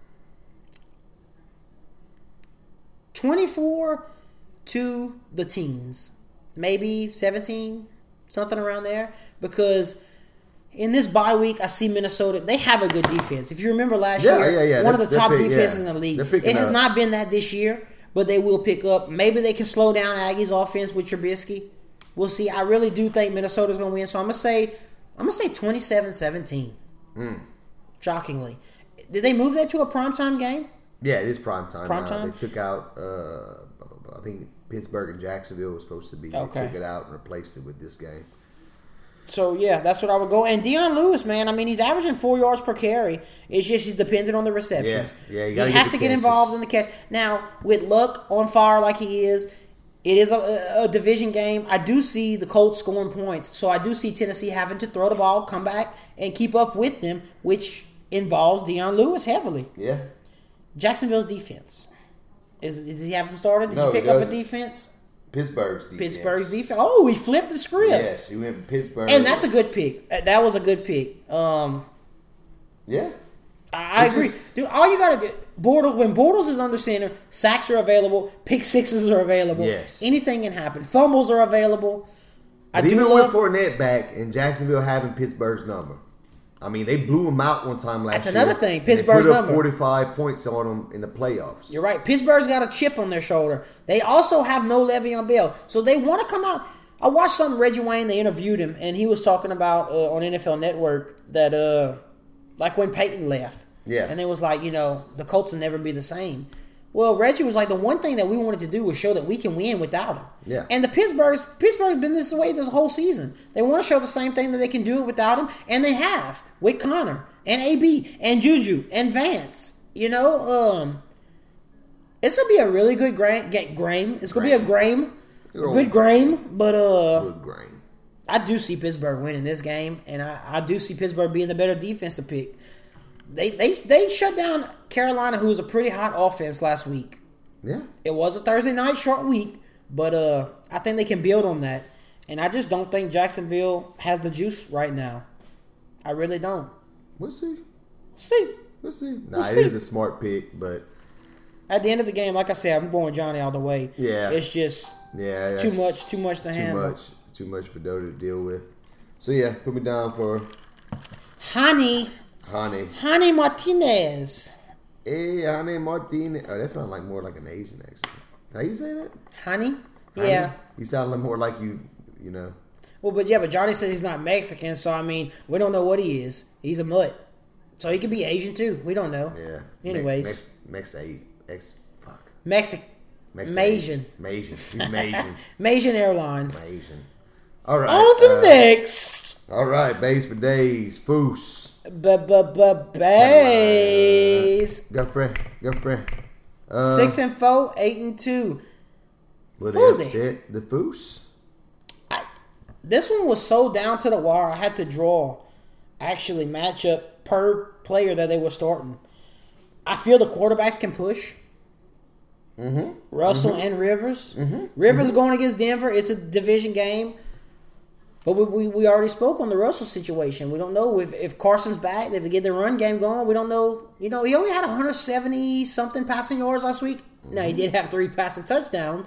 twenty-four to the teens, maybe seventeen, something around there. Because in this bye week, I see Minnesota. They have a good defense. If you remember last Yeah, year, yeah, yeah. one of They're- the top they're pick- defenses yeah. in the league. They're picking It has up. not been that this year, but they will pick up. Maybe they can slow down Aggie's offense with Trubisky. We'll see. I really do think Minnesota's going to win. So I'm going to say, I'm going to say twenty-seven seventeen. Mm. Shockingly. Did they move that to a primetime game? Yeah, it is prime time. Prime now. time? They took out, uh, I think Pittsburgh and Jacksonville was supposed to be. They Okay. took it out and replaced it with this game. So, yeah, that's what I would go. And Deion Lewis, man, I mean, he's averaging four yards per carry. It's just he's dependent on the receptions. Yeah, yeah, you he gotta has get to the get catches. involved in the catch. Now, with Luck on fire like he is, it is a, a division game. I do see the Colts scoring points. So I do see Tennessee having to throw the ball, come back, and keep up with them, which involves Deion Lewis heavily. Yeah. Jacksonville's defense. Is Does he have them started? Did No, you he pick up a doesn't. defense? Pittsburgh's defense. Pittsburgh's defense. Oh, he flipped the script. Yes, he went Pittsburgh. And that's a good pick. Uh, That was a good pick. Um, Yeah. I, I It's agree, just- dude. All you gotta do, Bortles, when Bortles is under center, sacks are available, pick sixes are available. Yes. Anything can happen. Fumbles are available. I But do even love. with Fournette back and Jacksonville having Pittsburgh's number, I mean, they blew him out one time last That's year. another thing, and they Pittsburgh's put up number. forty-five points on them in the playoffs. You're right. Pittsburgh's got a chip on their shoulder. They also have no Le'Veon Bell, so they want to come out. I watched some Reggie Wayne. They interviewed him, and he was talking about uh, on N F L Network that uh, like when Peyton left, Yeah. and it was like, you know, the Colts will never be the same. Well, Reggie was like, the one thing that we wanted to do was show that we can win without him. Yeah. And the Pittsburgh's Pittsburgh's been this way this whole season. They want to show the same thing that they can do it without him, and they have with Connor and A B and Juju and Vance. You know, um, it's gonna be a really good gra- get game. It's gonna be a game, a good game. But uh, Good grain. I do see Pittsburgh winning this game, and I, I do see Pittsburgh being the better defense to pick. They they they shut down Carolina, who was a pretty hot offense last week. Yeah. It was a Thursday night short week, but uh, I think they can build on that. And I just don't think Jacksonville has the juice right now. I really don't. We'll see. See, We'll see. Nah, We'll it see. is a smart pick, but at the end of the game, like I said, I'm going Johnny all the way. Yeah. It's just yeah, too that's much, too much to too handle. much, too much for Doty to deal with. So yeah, put me down for Honey, Honey. Honey Martinez. Hey, Honey Martinez. Oh, that sounds like more like an Asian accent. How you say that? Honey? Honey? Yeah. You sound like more like you, you know. Well, but yeah, but Johnny says he's not Mexican, so I mean, we don't know what he is. He's a mutt. So he could be Asian too. We don't know. Yeah. Anyways. Mex, Mex, Mex, Ex, fuck. Mexican. Mex, Masian. Masian. He's Masian. Masian Airlines. Masian. All right. On to the uh, next. All right, base for days. Foos. B-b-b-base. Girlfriend. Girlfriend. Uh, Six and four, eight and two. Well, Foos that's it. it. The Foos. I, this one was so down to the wire. I had to draw actually matchup per player that they were starting. I feel the quarterbacks can push. Mm-hmm. Russell and Rivers. Mm-hmm. Rivers mm-hmm. going against Denver. It's a division game. But we, we we already spoke on the Russell situation. We don't know if, if Carson's back, if they get the run game going. We don't know. You know, he only had one hundred seventy-something passing yards last week. Mm-hmm. Now, he did have three passing touchdowns.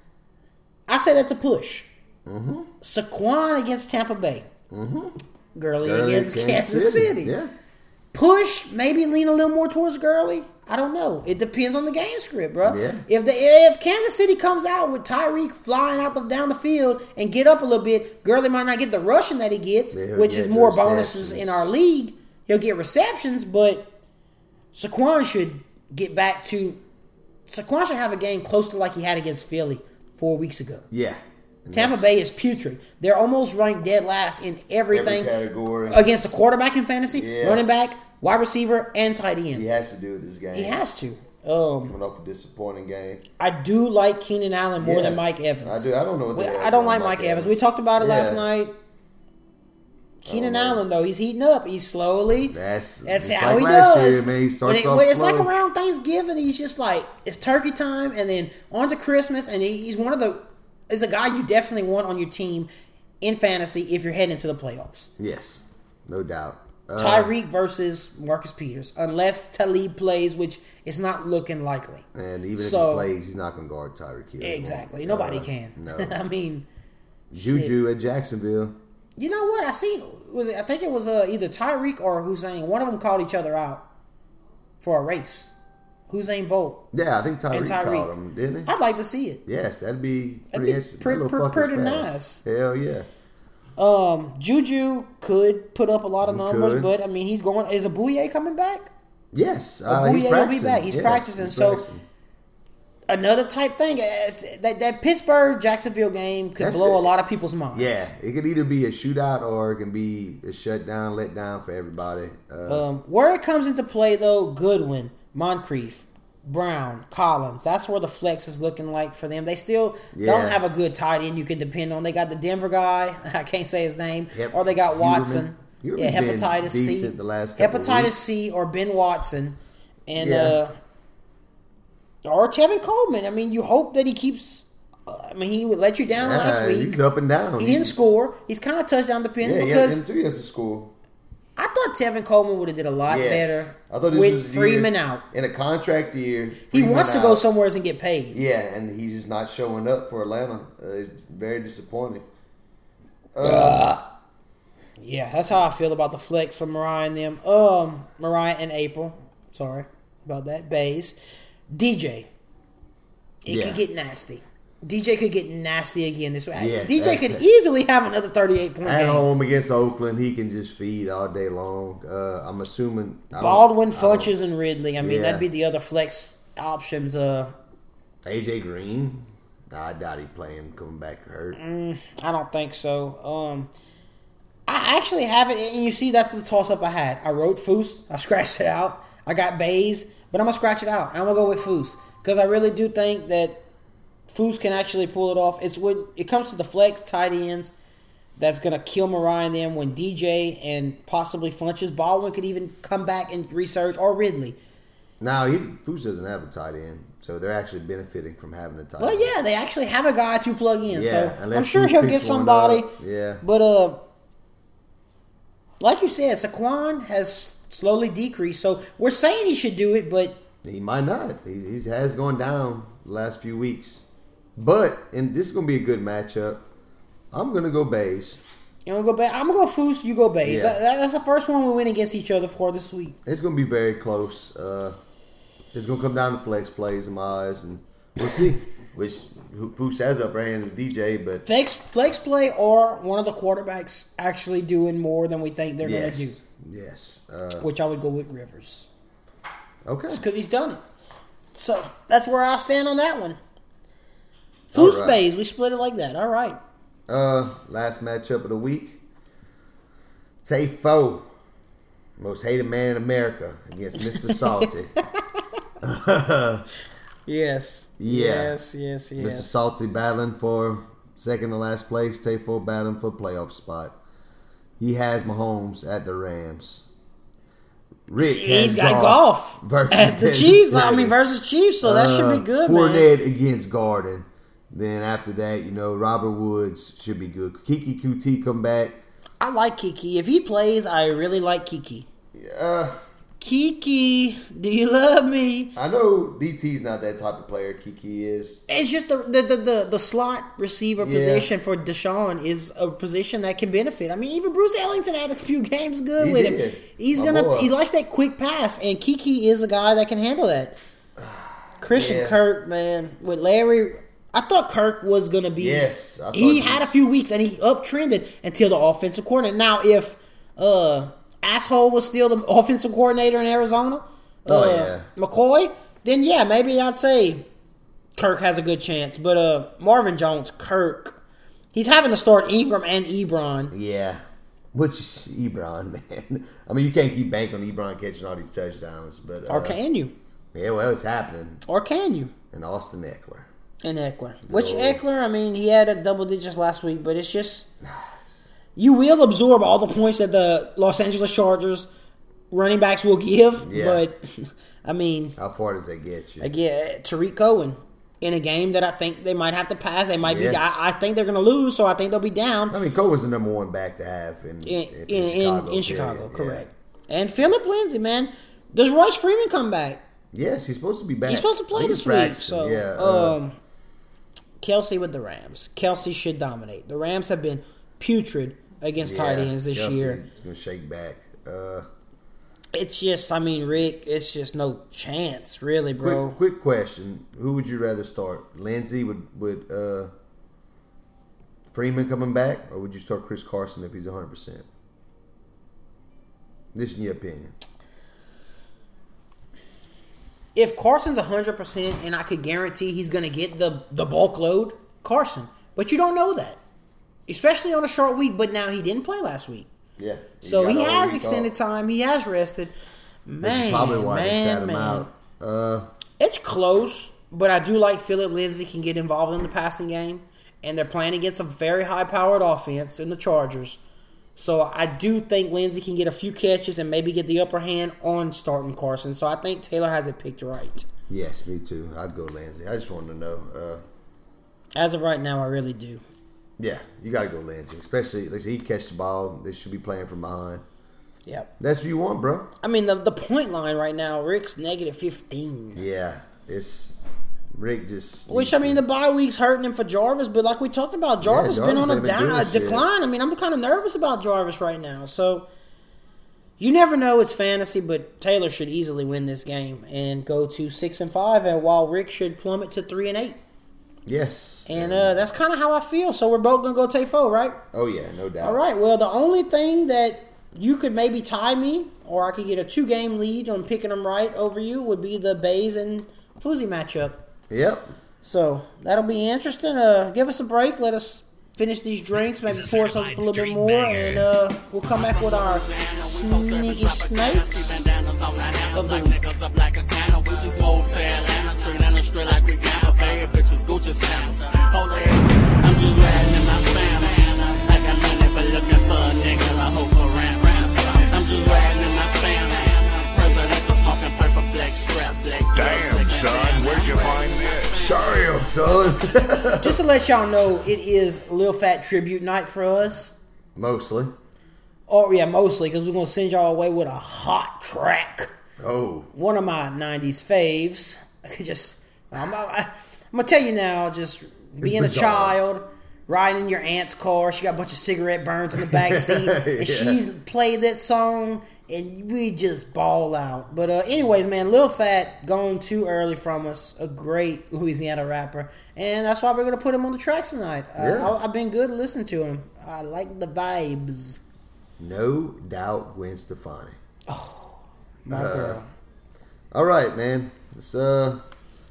I say that's a push. Mm-hmm. Saquon against Tampa Bay. Mm-hmm. Gurley, Gurley against Kansas, Kansas City. City. Yeah. Push, maybe lean a little more towards Gurley. I don't know. It depends on the game script, bro. Yeah. If the if Kansas City comes out with Tyreek flying out the, down the field and get up a little bit, Gurley might not get the rushing that he gets, Yeah, which get is more receptions. bonuses in our league. He'll get receptions, but Saquon should get back to Saquon should have a game close to like he had against Philly four weeks ago. Yeah. And Tampa that's Bay is putrid. They're almost ranked dead last in everything every category. against the quarterback in fantasy, Yeah. running back, wide receiver, and tight end. He has to do it this game. He has to. Um, Coming off a disappointing game. I do like Keenan Allen more Yeah. than Mike Evans. I do. I don't know what We- the hell I don't is like wrong Mike with Evans. We talked about it Yeah. last night. Keenan know. Allen, though, he's heating up. He's slowly. That's, That's it's how like he last does. Year, man. He starts When it- off when it's slow. like around Thanksgiving, he's just like it's turkey time, and then on to Christmas, and he, he's one of the is a guy you definitely want on your team in fantasy if you're heading into the playoffs. Yes, no doubt. Uh, Tyreek versus Marcus Peters, unless Talib plays, which is not looking likely. And even So- if he plays, he's not going to guard Tyreek Hill. Exactly, anymore. nobody Uh, can. No. I mean, Juju at Jacksonville. you know what? I seen was it, I think it was uh, either Tyreek or Hussein. One of them called each other out for a race. Hussein Bolt. Yeah, I think And Tyreek Tyreek. called him, didn't he? I'd like to see it. Yes, that'd be That'd pretty be interesting. pretty- That little pretty- fucker's pretty fast. nice. Hell yeah. Um, Juju could put up a lot of He numbers, could. but I mean, he's going. Is Abuye coming back? Yes. Abuye Uh, will he's be practicing. back. He's Yes, practicing. he's So practicing. another type thing. uh, That that Pittsburgh Jacksonville game could That's blow it. a lot of people's minds. Yeah, it could either be a shootout or it can be a shutdown, let down for everybody. Uh, Um, where it comes into play, though, Goodwin, Moncrief, Brown, Collins. That's where the flex is looking like for them. They still Yeah. don't have a good tight end you can depend on. They got the Denver guy. I can't say his name. Hep- or they got Watson. Huberman. Yeah, Huberman's been hepatitis C. decent the last couple of Hepatitis weeks. C or Ben Watson. And, Yeah. uh, or Tevin Coleman. I mean, you hope that he keeps. Uh, I mean, he would let you down yeah, last week. He's up and down. He didn't score. He's kind of touchdown dependent Yeah, yeah, because him too. He has to score. I thought thought Tevin Coleman would have did a lot Yes. better I thought this with was a Freeman year, out. in a contract year. He Freeman wants to go out. somewhere and get paid. Yeah, and he's just not showing up for Atlanta. Uh, it's very disappointing. Uh, Yeah, that's how I feel about the flex for Mariah and them. Um, Mariah and April. Sorry about that. Bays. D J. It Yeah. could get nasty. D J could get nasty again this week. Yes, D J that- could easily have another thirty-eight point At game. home against Oakland, he can just feed all day long. Uh, I'm assuming I don't- Baldwin, I don't- Funches, and Ridley. I mean, Yeah. that'd be the other flex options. Uh, A J Green. Nah, I doubt he playing coming back hurt. I don't think so. Um, I actually have it, and you see, that's the toss up I had. I wrote Foose. I scratched it out. I got Bays, but I'm gonna scratch it out. I'm gonna go with Foose because I really do think that Foose can actually pull it off. It's when it comes to the flex tight ends that's gonna kill Mariah and them. When D J and possibly Funches, Baldwin could even come back and resurge, or Ridley. Now, he, Foose doesn't have a tight end, so they're actually benefiting from having a tight Well, end. yeah, they actually have a guy to plug in, Yeah, so unless I'm sure Foose he'll picks get one somebody. up. Yeah. But uh, like you said, Saquon has slowly decreased, so we're saying he should do it, but He might not. He, he has gone down the last few weeks. But, and this is going to be a good matchup. I'm going to go Bays. you know, go back. I'm gonna go Foose. You go Bays. Yeah. That, that's the first one we win against each other for this week. It's going to be very close. Uh, it's going to come down to flex plays in my eyes, and we'll see. Which Foose has upper hand with D J, but Flex, flex play or one of the quarterbacks actually doing more than we think they're yes, gonna do. yes. Uh, Which I would go with Rivers okay. because he's done it. So that's where I stand on that one. Foose All right. Bays. We split it like that. All right. Uh, last matchup of the week. Tay Foe, most hated man in America, against Mister Salty. Yes. Yeah. Yes. Yes. Yes. Mister Salty battling for second to last place. Tay Foe battling for playoff spot. He has Mahomes at the Rams. Rick He's has got golf versus at the Kansas Chiefs. I City. mean, versus Chiefs. So that should be good, Uh, man. Fournette against Garden. Then after that, you know, Robert Woods should be good. Kiki Q T come back. I like Kiki. If he plays, I really like Kiki. Uh, Kiki, do you love me? I know D T's not that type of player. Kiki is. It's just the the the, the, the slot receiver Yeah. position for Deshaun is a position that can benefit. I mean, even Bruce Ellington had a few games good He with did. him. He's My gonna boy. he likes that quick pass, and Kiki is a guy that can handle that. Christian Yeah. Kirk, man, with Larry. I thought Kirk was gonna be. Yes, I thought he he had a was. few weeks and he uptrended until the offensive coordinator. Now, if uh, asshole was still the offensive coordinator in Arizona, Oh, uh, yeah. McCoy, then yeah, maybe I'd say Kirk has a good chance. But uh, Marvin Jones, Kirk, he's having to start Ingram and Ebron. Yeah. Which is Ebron, man. I mean, you can't keep banking on Ebron catching all these touchdowns. But uh, Or can you? yeah, well, it's happening. Or can you? And Austin Eckler. And Eckler. Which No. Eckler, I mean, he had a double digits last week, but it's just you will absorb all the points that the Los Angeles Chargers running backs will give. Yeah. But I mean, How far does that get you? again, Tariq Cohen in a game that I think they might have to pass. They might Yes. be. I, I think they're going to lose, so I think they'll be down I mean, Cole was the number one back to have in, in in, in, in, Chicago. in Chicago. period. Correct. And Philip Lindsay, man, does Royce Freeman come back? Yeah. Yes, he's supposed to be back. He's supposed to play He's this week. practicing, So, yeah. uh, um, Kelsey with the Rams. Kelsey should dominate. The Rams have been putrid against yeah, tight ends this Kelsey year. is going to shake back. Uh, It's just, I mean, Rick, it's just no chance, really, quick, bro. quick question: who would you rather start? Lindsey with with uh, Freeman coming back, or would you start Chris Carson if he's one hundred percent? This in your opinion? If Carson's one hundred percent and I could guarantee he's going to get the, the bulk load, Carson. But you don't know that, especially on a short week. But now he didn't play last week. Yeah. So got he all has week extended off. time. He has rested. Which Man, is probably why they sat man, him man. out. Uh, It's close, but I do like Philip Lindsay can get involved in the passing game. And they're playing against a very high-powered offense in the Chargers. So I do think Lindsay can get a few catches and maybe get the upper hand on starting Carson. So I think Taylor has it picked right. yes, me too. I'd go Lindsey. I just wanted to know. Uh, As of right now, I really do. yeah, you got to go Lindsey, especially like he catch the ball. They should be playing from behind. Yep. That's what you want, bro. I mean, the the point line right now, Rick's negative fifteen. Yeah, it's Rick just. Which, I mean, the bye week's hurting him for Jarvis, but like we talked about, Jarvis, Yeah, been on a Jarvis ain't been down, a doing shit. decline. I mean, I'm kind of nervous about Jarvis right now. So, you never know. It's fantasy, but Taylor should easily win this game and go to six and five, and while Rick should plummet to three and eight. Yes. And uh, that's kind of how I feel. So we're both gonna go take four, right? Oh yeah, no doubt. All right. Well, the only thing that you could maybe tie me, or I could get a two-game lead on picking them right over you, would be the Bays and Fuzzy matchup. Yep. So that'll be interesting. Uh, give us a break. Let us finish these drinks. Maybe pour some a little bit more, and uh, we'll come back with our sneaky snakes of the week. Damn, son, where'd you find this? Damn, son. Just to let y'all know, it is Lil Fat tribute night for us. Mostly. Oh yeah, mostly because we're gonna send y'all away with a hot track. Oh. One of my nineties faves. I could just, I'm, I, I'm gonna tell you now. Just being a bizarre. child, riding in your aunt's car. She got a bunch of cigarette burns in the back seat, Yeah. and she played that song, and we just ball out. But uh, anyways, man, Lil Fat gone too early from us. A great Louisiana rapper, and that's why we're gonna put him on the tracks tonight. Uh, Yeah. I, I've been good listening to him. I like the vibes. No doubt Gwen Stefani. My Uh, girl. All right, man. It's uh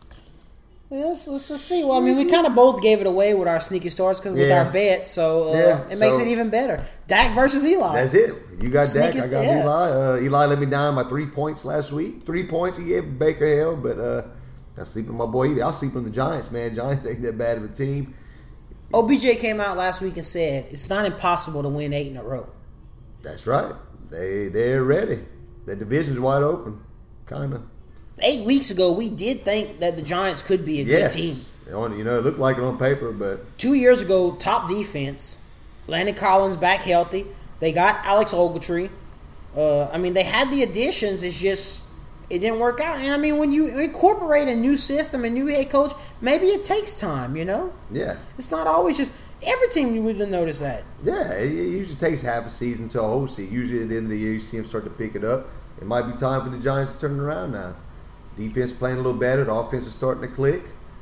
Let's, let's just see. Well, I mean, we kind of both gave it away with our sneaky stars because with Yeah. our bet, so uh, Yeah, it makes so- it even better. Dak versus Eli. that's it. You got Dak, Sneaky I got st- yeah. Eli. Uh, Eli let me down by three points last week. Three points he gave Baker hell, but uh I sleep with my boy Eli. I'll sleep on the Giants, man. Giants ain't that bad of a team. O B J came out last week and said it's not impossible to win eight in a row. That's right. They they're ready. The division's wide open. Kinda. Eight weeks ago, we did think that the Giants could be a Yes. good team. On, you know, it looked like it on paper, but Two years ago, top defense. Landon Collins back healthy. They got Alex Ogletree. Uh, I mean, they had the additions. It's just it didn't work out. And I mean, when you incorporate a new system, a new head coach, maybe it takes time. You know, yeah. it's not always just every team. You would notice that. Yeah, it, it usually takes half a season to a whole season. Usually at the end of the year, you see them start to pick it up. It might be time for the Giants to turn it around now. Defense playing a little better. The offense is starting to click.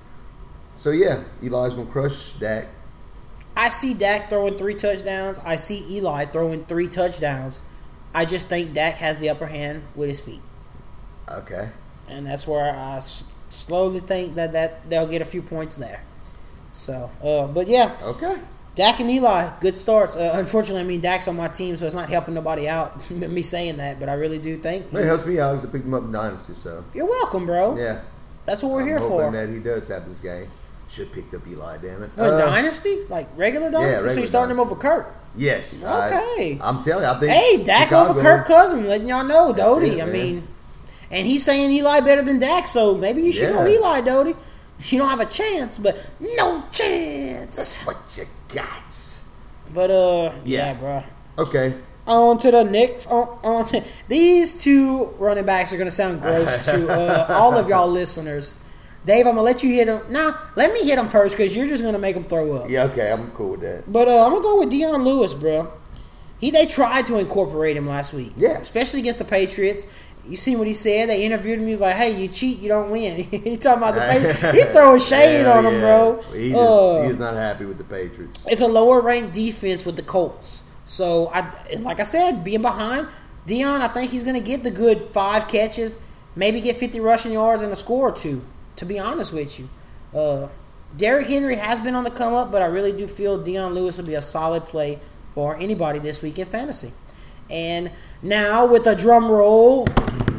So, yeah, Eli's going to crush Dak. I see Dak throwing three touchdowns. I see Eli throwing three touchdowns. I just think Dak has the upper hand with his feet. Okay. And that's where I s- slowly think that, that they'll get a few points there. So, uh, but yeah, Okay. Dak and Eli, good starts. Uh, unfortunately, I mean, Dak's on my team, so it's not helping nobody out, me saying that, but I really do think. It helps me out because I picked him up in Dynasty, so. You're welcome, bro. Yeah. That's what we're I'm here hoping for. that he does have this game. Should have picked up Eli, damn it. What, Uh, Dynasty? Like regular Dynasty? so regular you're starting him Dynasty. over Kurt? Yes. Okay. I, am telling you, I think. Hey, Dak Chicago- over Kirk Cousins, letting y'all know, That's Doty. it, I man. mean, and he's saying Eli better than Dak, so maybe you should Yeah. go Eli, Doty. You don't have a chance, but no chance. What you got? But uh, yeah, Yeah. bro. Okay. On to the Knicks. On, on to these two running backs are gonna sound gross to uh, all of y'all listeners. Dave, I'm gonna let you hit them. Nah, let me hit them first because you're just gonna make them throw up. Yeah, okay, I'm cool with that. But uh, I'm gonna go with Deion Lewis, bro. He they tried to incorporate him last week. Yeah. Especially against the Patriots. You seen what he said? They interviewed him. He was like, "Hey, you cheat, you don't win." He talking about the Patriots. He throwing shade Hell on them, yeah. bro. He, just, Uh, he is not happy with the Patriots. it's a lower ranked defense with the Colts. So, I like I said, being behind Deion, I think he's gonna get the good five catches, maybe get fifty rushing yards and a score or two. To be honest with you, uh, Derrick Henry has been on the come up, but I really do feel Deion Lewis will be a solid play for anybody this week in fantasy. And now with a drum roll,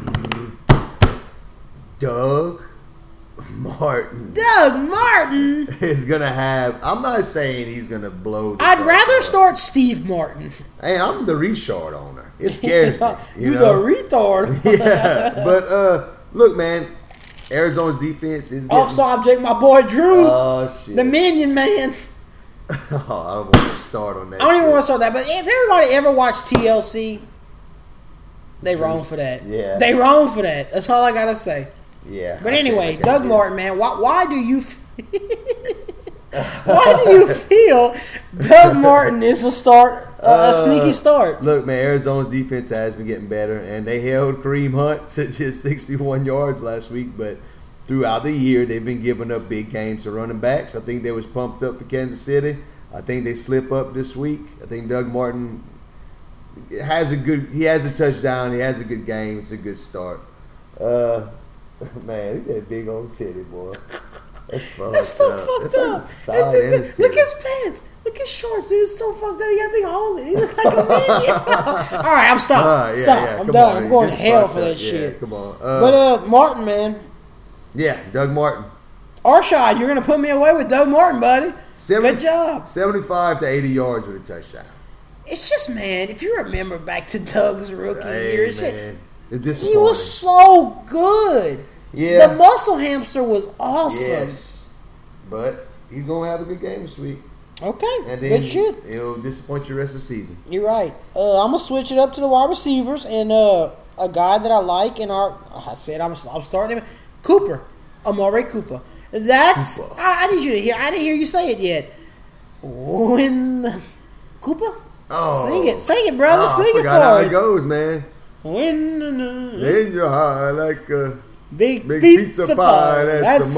Doug Martin Doug Martin. is gonna have. I'm not saying he's gonna blow. The I'd fuck rather up. start Steve Martin. Hey, I'm the Richard owner. It scares me. You, You know? the retard. Yeah, but uh, look, man. Arizona's defense is getting, Off subject, my boy Drew, Oh shit! the Minion Man. Oh, I don't want to start on that. I don't even shit. want to start that, but if everybody ever watched T L C, They wrong for that. Yeah. They wrong for that. That's all I gotta say. Yeah. But I anyway, think I Doug did. Martin, man, why, why do you f- why do you feel Doug Martin is a start, uh, a sneaky start? Look, man, Arizona's defense has been getting better, and they held Kareem Hunt to just sixty-one yards last week. But throughout the year, they've been giving up big games to running backs. I think they was pumped up for Kansas City. I think they slip up this week. I think Doug Martin has a good. He has a touchdown. He has a good game. It's a good start. Uh, man, he got a big old titty, boy. That's fucked That's so up. fucked That's like up. his side and his Look titty. at his pants. Look at his shorts. Dude, it's so fucked up. He got a big hole. He looks like a minion. All right, I'm stopped. All right, yeah, Stop. yeah, I'm come done. on. I'm going to Get hell fucked for that up. Yeah, shit. come on. Uh, But uh, Martin, man, yeah, Doug Martin. Arshad, you're gonna put me away with Doug Martin, buddy. seventy Good job. seventy-five to eighty yards with a touchdown. It's just, man, if you remember back to Doug's rookie Hey, year, it's just- man. It's he disappointing. was so good. Yeah. The muscle hamster was awesome. Yes. But he's going to have a good game this week. Okay, And then good shit. it'll disappoint you the rest of the season. You're right. Uh, I'm gonna switch it up to the wide receivers and uh, a guy that I like in our. I said I'm, I'm starting him. Cooper, Amari Cooper. That's. Cooper. I, I need you to hear. I didn't hear you say it yet. When Cooper, Oh. sing it, sing it, brother, Oh, sing I it for forgot how it us. goes, man. When In your heart like a big, big pizza, pizza pie. pie, that's That's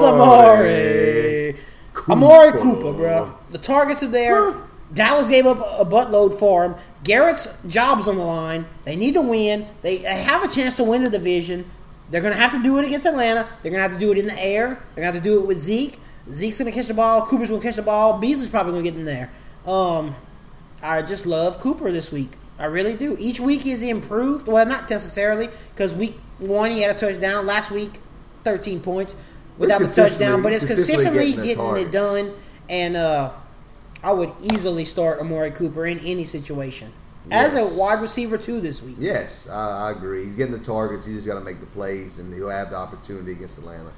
Amari. Amari. Amari Cooper. Cooper, bro. The targets are there. Dallas gave up a buttload for him. Garrett's job's on the line. They need to win. They they have a chance to win the division. They're going to have to do it against Atlanta. They're going to have to do it in the air. They're going to have to do it with Zeke. Zeke's going to catch the ball. Cooper's going to catch the ball. Beasley's probably going to get in there. Um, I just love Cooper this week. I really do. Each week he's improved. Well, not necessarily, because week one he had a touchdown. Last week, thirteen points without the consistently- touchdown. But it's consistently consistently getting getting, the it targets. done. And uh, I would easily start Amari Cooper in any situation. As Yes. a wide receiver, too, this week. Yes, I, I agree. He's getting the targets. He just got to make the plays, and he'll have the opportunity against Atlanta.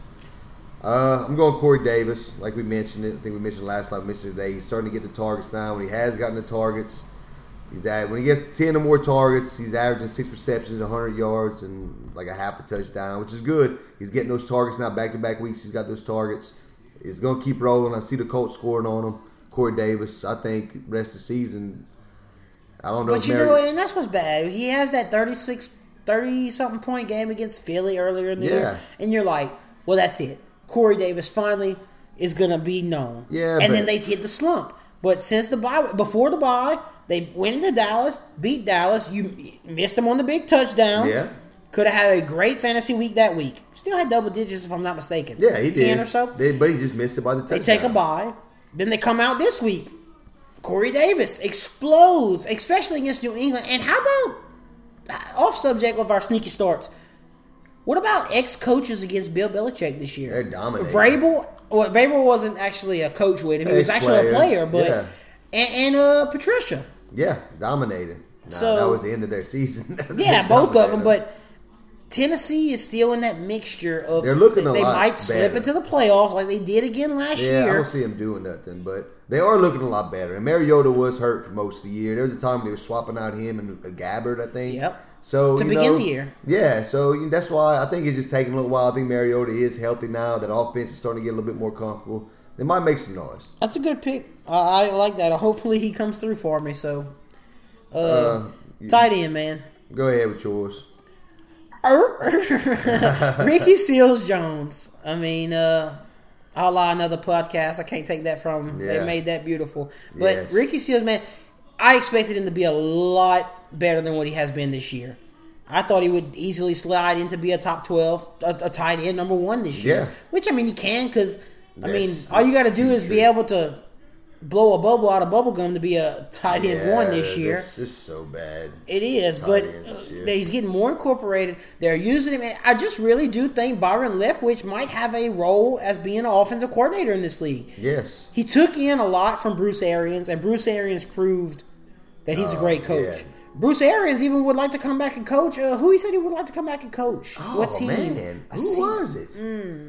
Uh, I'm going Corey Davis. Like we mentioned it. I think we mentioned last time, mentioned today. He's starting to get the targets now. When he has gotten the targets, he's at when he gets ten or more targets, he's averaging six receptions, one hundred yards, and like a half a touchdown, which is good. He's getting those targets now. Back-to-back weeks, he's got those targets. It's going to keep rolling. I see the Colts scoring on him. Corey Davis, I think rest of the season, I don't know. But if you Mary- know, and that's what's bad. He has that thirty-six, thirty-something point game against Philly earlier in the Yeah. year. And you're like, well, that's it. Corey Davis finally is going to be known. Yeah, And but- then they hit the slump. But since the bye, before the bye, they went into Dallas, beat Dallas. You missed them on the big touchdown. Yeah. Could have had a great fantasy week that week. Still had double digits, if I'm not mistaken. Yeah, he did. ten or so. They, but he just missed it by the touchdown. They take a bye. Then they come out this week. Corey Davis explodes, especially against New England. And how about, off subject of our sneaky starts, what about ex-coaches against Bill Belichick this year? They're dominating. Vrabel, well, Vrabel wasn't actually a coach with him. He was actually a Ex-player, player. But yeah. And, and uh, Patricia. Yeah, dominated. Nah, So- that was the end of their season. Yeah, They both of them. dominated. But Tennessee is still in that mixture of They're looking a they lot might slip better. into the playoffs like they did again last yeah, I year. don't see them doing nothing, but they are looking a lot better. And Mariota was hurt for most of the year. There was a time when they were swapping out him and a Gabbard, I think. Yep. So To you begin know, the year. Yeah, so you know, that's why I think it's just taking a little while. I think Mariota is healthy now. That offense is starting to get a little bit more comfortable. They might make some noise. That's a good pick. I, I like that. Hopefully he comes through for me. So, uh, Uh, you- tight end, man. Go ahead with yours. Ricky Seals Jones. I mean, uh, a la another podcast. I can't take that from him. Yeah. They made that beautiful. But Yes. Ricky Seals, man, I expected him to be a lot better than what he has been this year. I thought he would easily slide into be a top twelve, a, a tight end number one this year. Yeah. Which, I mean, he can because, I mean, That's- all you got to do that's is be true. able to blow a bubble out of bubble gum to be a tight end Yeah, one this year. It's just so bad. It is, Tight but ends this year. uh, he's getting more incorporated. They're using him. And I just really do think Byron Leftwich might have a role as being an offensive coordinator in this league. Yes. He took in a lot from Bruce Arians, and Bruce Arians proved that he's a great coach. yeah. Bruce Arians even would like to come back and coach. Uh, who he said he would like to come back and coach? Oh, what team? man. I Who see- was it?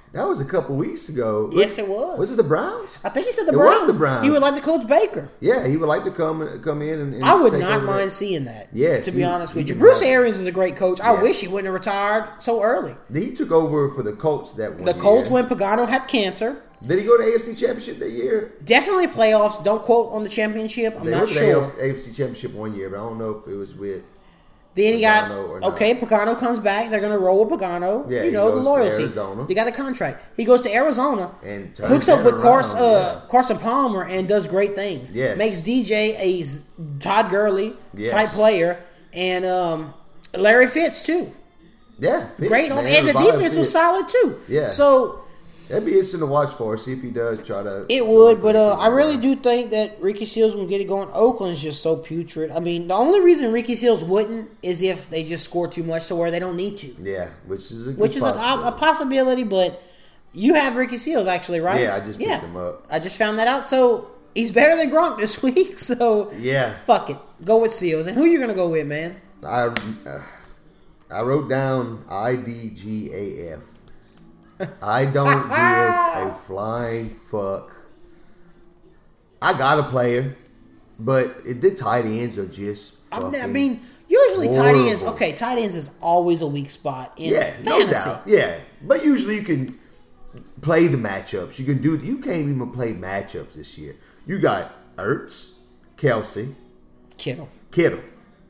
That was a couple weeks ago. Yes, it was. Was it the Browns? I think he said the It Browns. was the Browns. He would like to coach Baker. Yeah, he would like to come come in and. and I would take not over mind that. seeing that. Yes, to be he- honest he with you, can Bruce have- Arians is a great coach. I Yeah. wish he wouldn't have retired so early. He took over for the Colts that one The Colts, year. when Pagano had cancer, Did he go to A F C Championship that year? definitely playoffs. Don't quote on the championship. I'm They not went to sure. the A F C Championship one year, but I don't know if it was with. Then he got Pagano or not. okay. Pagano comes back. They're gonna roll with Pagano. Yeah, you he know the goes to loyalty. Arizona. He got the contract. He goes to Arizona And turns hooks up that with around, Carson, uh, yeah. Carson Palmer and does great things. Yes. Makes D J a z- Todd Gurley Yes. type player and um, Larry Fitz too. Yeah, Fitz, Great, man, and the revive defense was Fitz. solid too. Yeah. So That'd be interesting to watch for. See if he does try to. it would, but uh, I really do think that Ricky Seals will get it going. Oakland's just so putrid. I mean, the only reason Ricky Seals wouldn't is if they just score too much to where they don't need to. Yeah, which is a good Which is a, possibility. a possibility, but you have Ricky Seals actually, right? Yeah, I just picked him up. I just found that out. So he's better than Gronk this week. So Yeah, fuck it, go with Seals. And who you gonna go with, man? I uh, I wrote down I D G A F. I don't give a flying fuck. I got a player, but it, the tight ends are just. I'm, I fucking mean, usually tight ends. horrible. Okay, tight ends is always a weak spot in Yeah, no fantasy. doubt. Yeah, but usually you can play the matchups. You can do. You can't even play matchups this year. You got Ertz, Kelsey, Kittle, Kittle.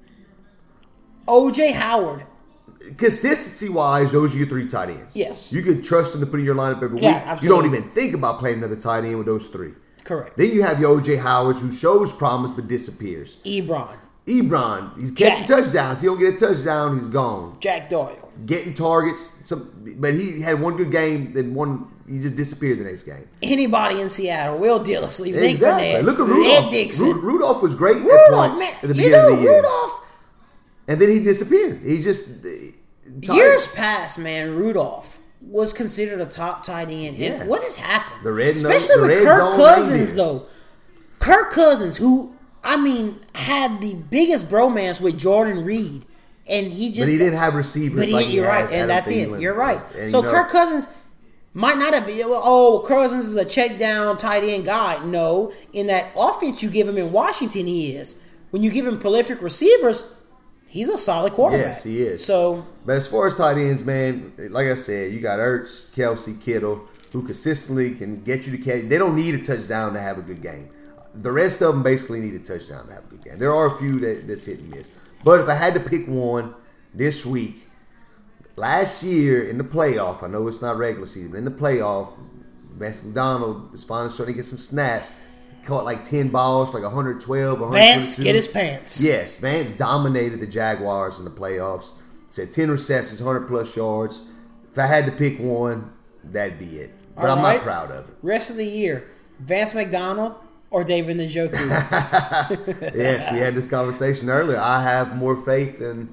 O J Howard. Consistency wise, those are your three tight ends. Yes. You can trust them to put in your lineup every Yeah, week. absolutely. You don't even think about playing another tight end with those three. Correct. Then you have your O J Howards who shows promise but disappears. Ebron, Ebron, he's catching Jack. touchdowns. He don't get a touchdown, he's gone. Jack Doyle. Getting targets, some, but he had one good game, then one he just disappeared the next game. Anybody in Seattle, Will Dillisley, Nick Exactly. Burnett, Look at Ed Rudolph. Dixon. Ru- Rudolph was great at Rudolph, points man, at the you beginning know of the year, Rudolph. and then he disappeared. He's just uh, tired. Years past, man, Rudolph was considered a top tight end. Yeah. And what has happened? The red no- especially the with red Kirk zone Cousins, reindeer. though. Kirk Cousins, who I mean, had the biggest bromance with Jordan Reed, and he just But he didn't have receivers. But he, like he you're right, has and Adam that's Thielen. it. You're right. And, so you know, Kirk Cousins might not have been. Oh, Cousins is a check down tight end guy. No, in that offense you give him in Washington, he is. When you give him prolific receivers, he's a solid quarterback. Yes, he is. So But as far as tight ends, man, like I said, you got Ertz, Kelsey, Kittle, who consistently can get you to catch. They don't need a touchdown to have a good game. The rest of them basically need a touchdown to have a good game. There are a few that, that's hit and miss. But if I had to pick one this week, last year in the playoff, I know it's not regular season, but in the playoff, Vance McDonald was finally starting to get some snaps. He caught like ten balls, like one twelve, one Vance, twenty-two. get his pants. Yes, Vance dominated the Jaguars in the playoffs. Said ten receptions, one hundred plus yards. If I had to pick one, that'd be it. But All I'm right. not proud of it. Rest of the year, Vance McDonald or David Njoku? Yes, we had this conversation earlier. I have more faith in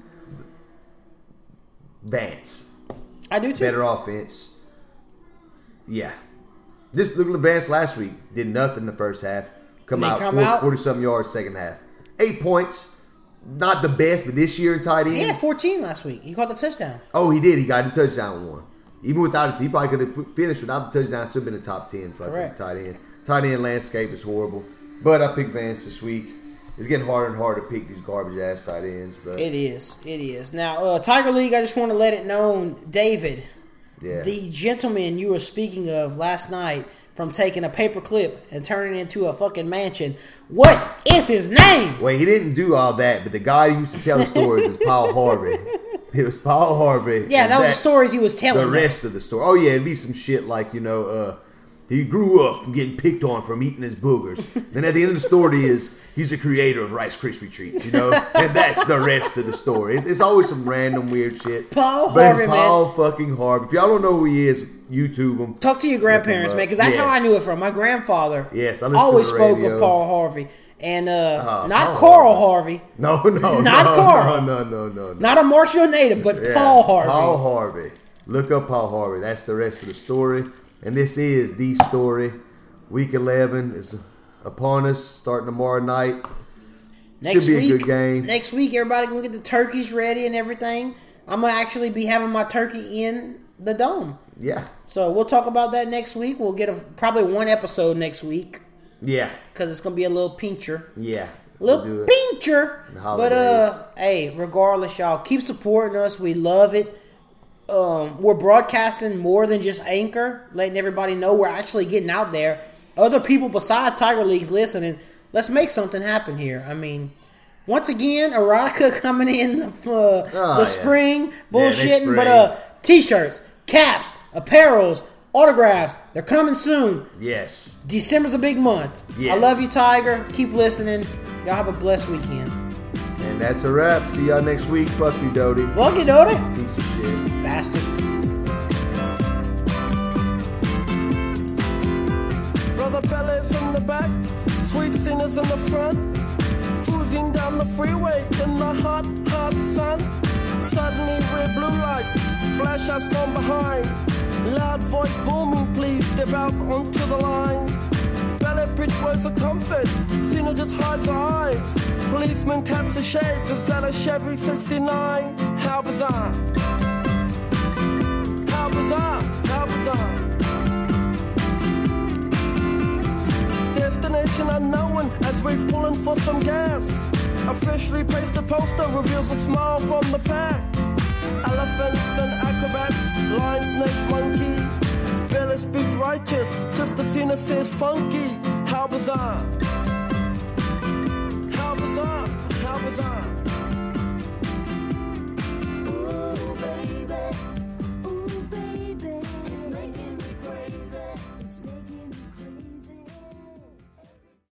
Vance. I do too. Better offense. Yeah. Just look at Vance last week. Did nothing the first half. Come Then out, come out. forty-something yards second half. Eight points. Not the best, but this year in tight end. He had fourteen last week. He caught the touchdown. Oh, he did. He got the touchdown one. Even without it, he probably could have finished without the touchdown. Still been in the top ten. So I Correct. think tight end. Tight end landscape is horrible. But I picked Vance this week. It's getting harder and harder to pick these garbage ass tight ends. But It is. It is. Now, uh, Tiger League, I just want to let it known, David, yeah, the gentleman you were speaking of last night from taking a paper clip and turning it into a fucking mansion, what is his name? Well, he didn't do all that, but the guy who used to tell the stories was Paul Harvey. It was Paul Harvey. Yeah, and that was the that's stories he was telling. The rest of the story. Oh yeah, it'd be some shit like, you know, uh, he grew up getting picked on from eating his boogers. Then at the end of the story is he's the creator of Rice Krispie treats, you know, and that's the rest of the story. It's, it's always some random weird shit. Paul but Harvey, it's Paul fucking Harvey. If y'all don't know who he is, YouTube him. Talk to your grandparents, man, because that's Yes. how I knew it from. My grandfather Yes, I listen to always the spoke radio. of Paul Harvey. And uh, Oh, not Paul Carl Harvey. No, no, Not no, Carl. no, no, no, no, no. Not a Marshall native, but Yeah, Paul Harvey. Paul Harvey. Look up Paul Harvey. That's the rest of the story. And this is the story. Week eleven is upon us, starting tomorrow night. Next Should be week, a good game. Next week, everybody gonna get the turkeys ready and everything. I'm gonna actually be having my turkey in the Dome. Yeah. So we'll talk about that next week. We'll get a, probably one episode next week. Yeah. Because it's going to be a little pincher. Yeah. Little we'll pincher. But, uh, hey, regardless, y'all, keep supporting us. We love it. Um, we're broadcasting more than just Anchor, letting everybody know we're actually getting out there. Other people besides Tiger League's listening. Let's make something happen here. I mean, once again, erotica coming in the, uh, oh, the yeah. spring, bullshitting. Yeah, spring. But uh, t-shirts, caps, apparels, autographs, they're coming soon. Yes. December's a big month. Yes. I love you, Tiger. Keep listening. Y'all have a blessed weekend. And that's a wrap. See y'all next week. Fuck you, Doty. Fuck you, Doty. Piece of shit. Bastard. Brother Bellas in the back, sweet singers in the front, cruising down the freeway in the hot, hot sun. Suddenly red blue lights flash us from behind. Loud voice booming, please step out onto the line. Ballet bridge words of comfort, Cena just hides her eyes. Policeman taps the shades, is that a Chevy sixty-nine? How bizarre. How bizarre, how bizarre. Destination unknown as we're pulling for some gas. Officially placed a poster reveals a smile from the pack. Elephants and acrobats, lion, snakes, monkey. Bella speaks righteous, Sister Cena says funky. How bizarre.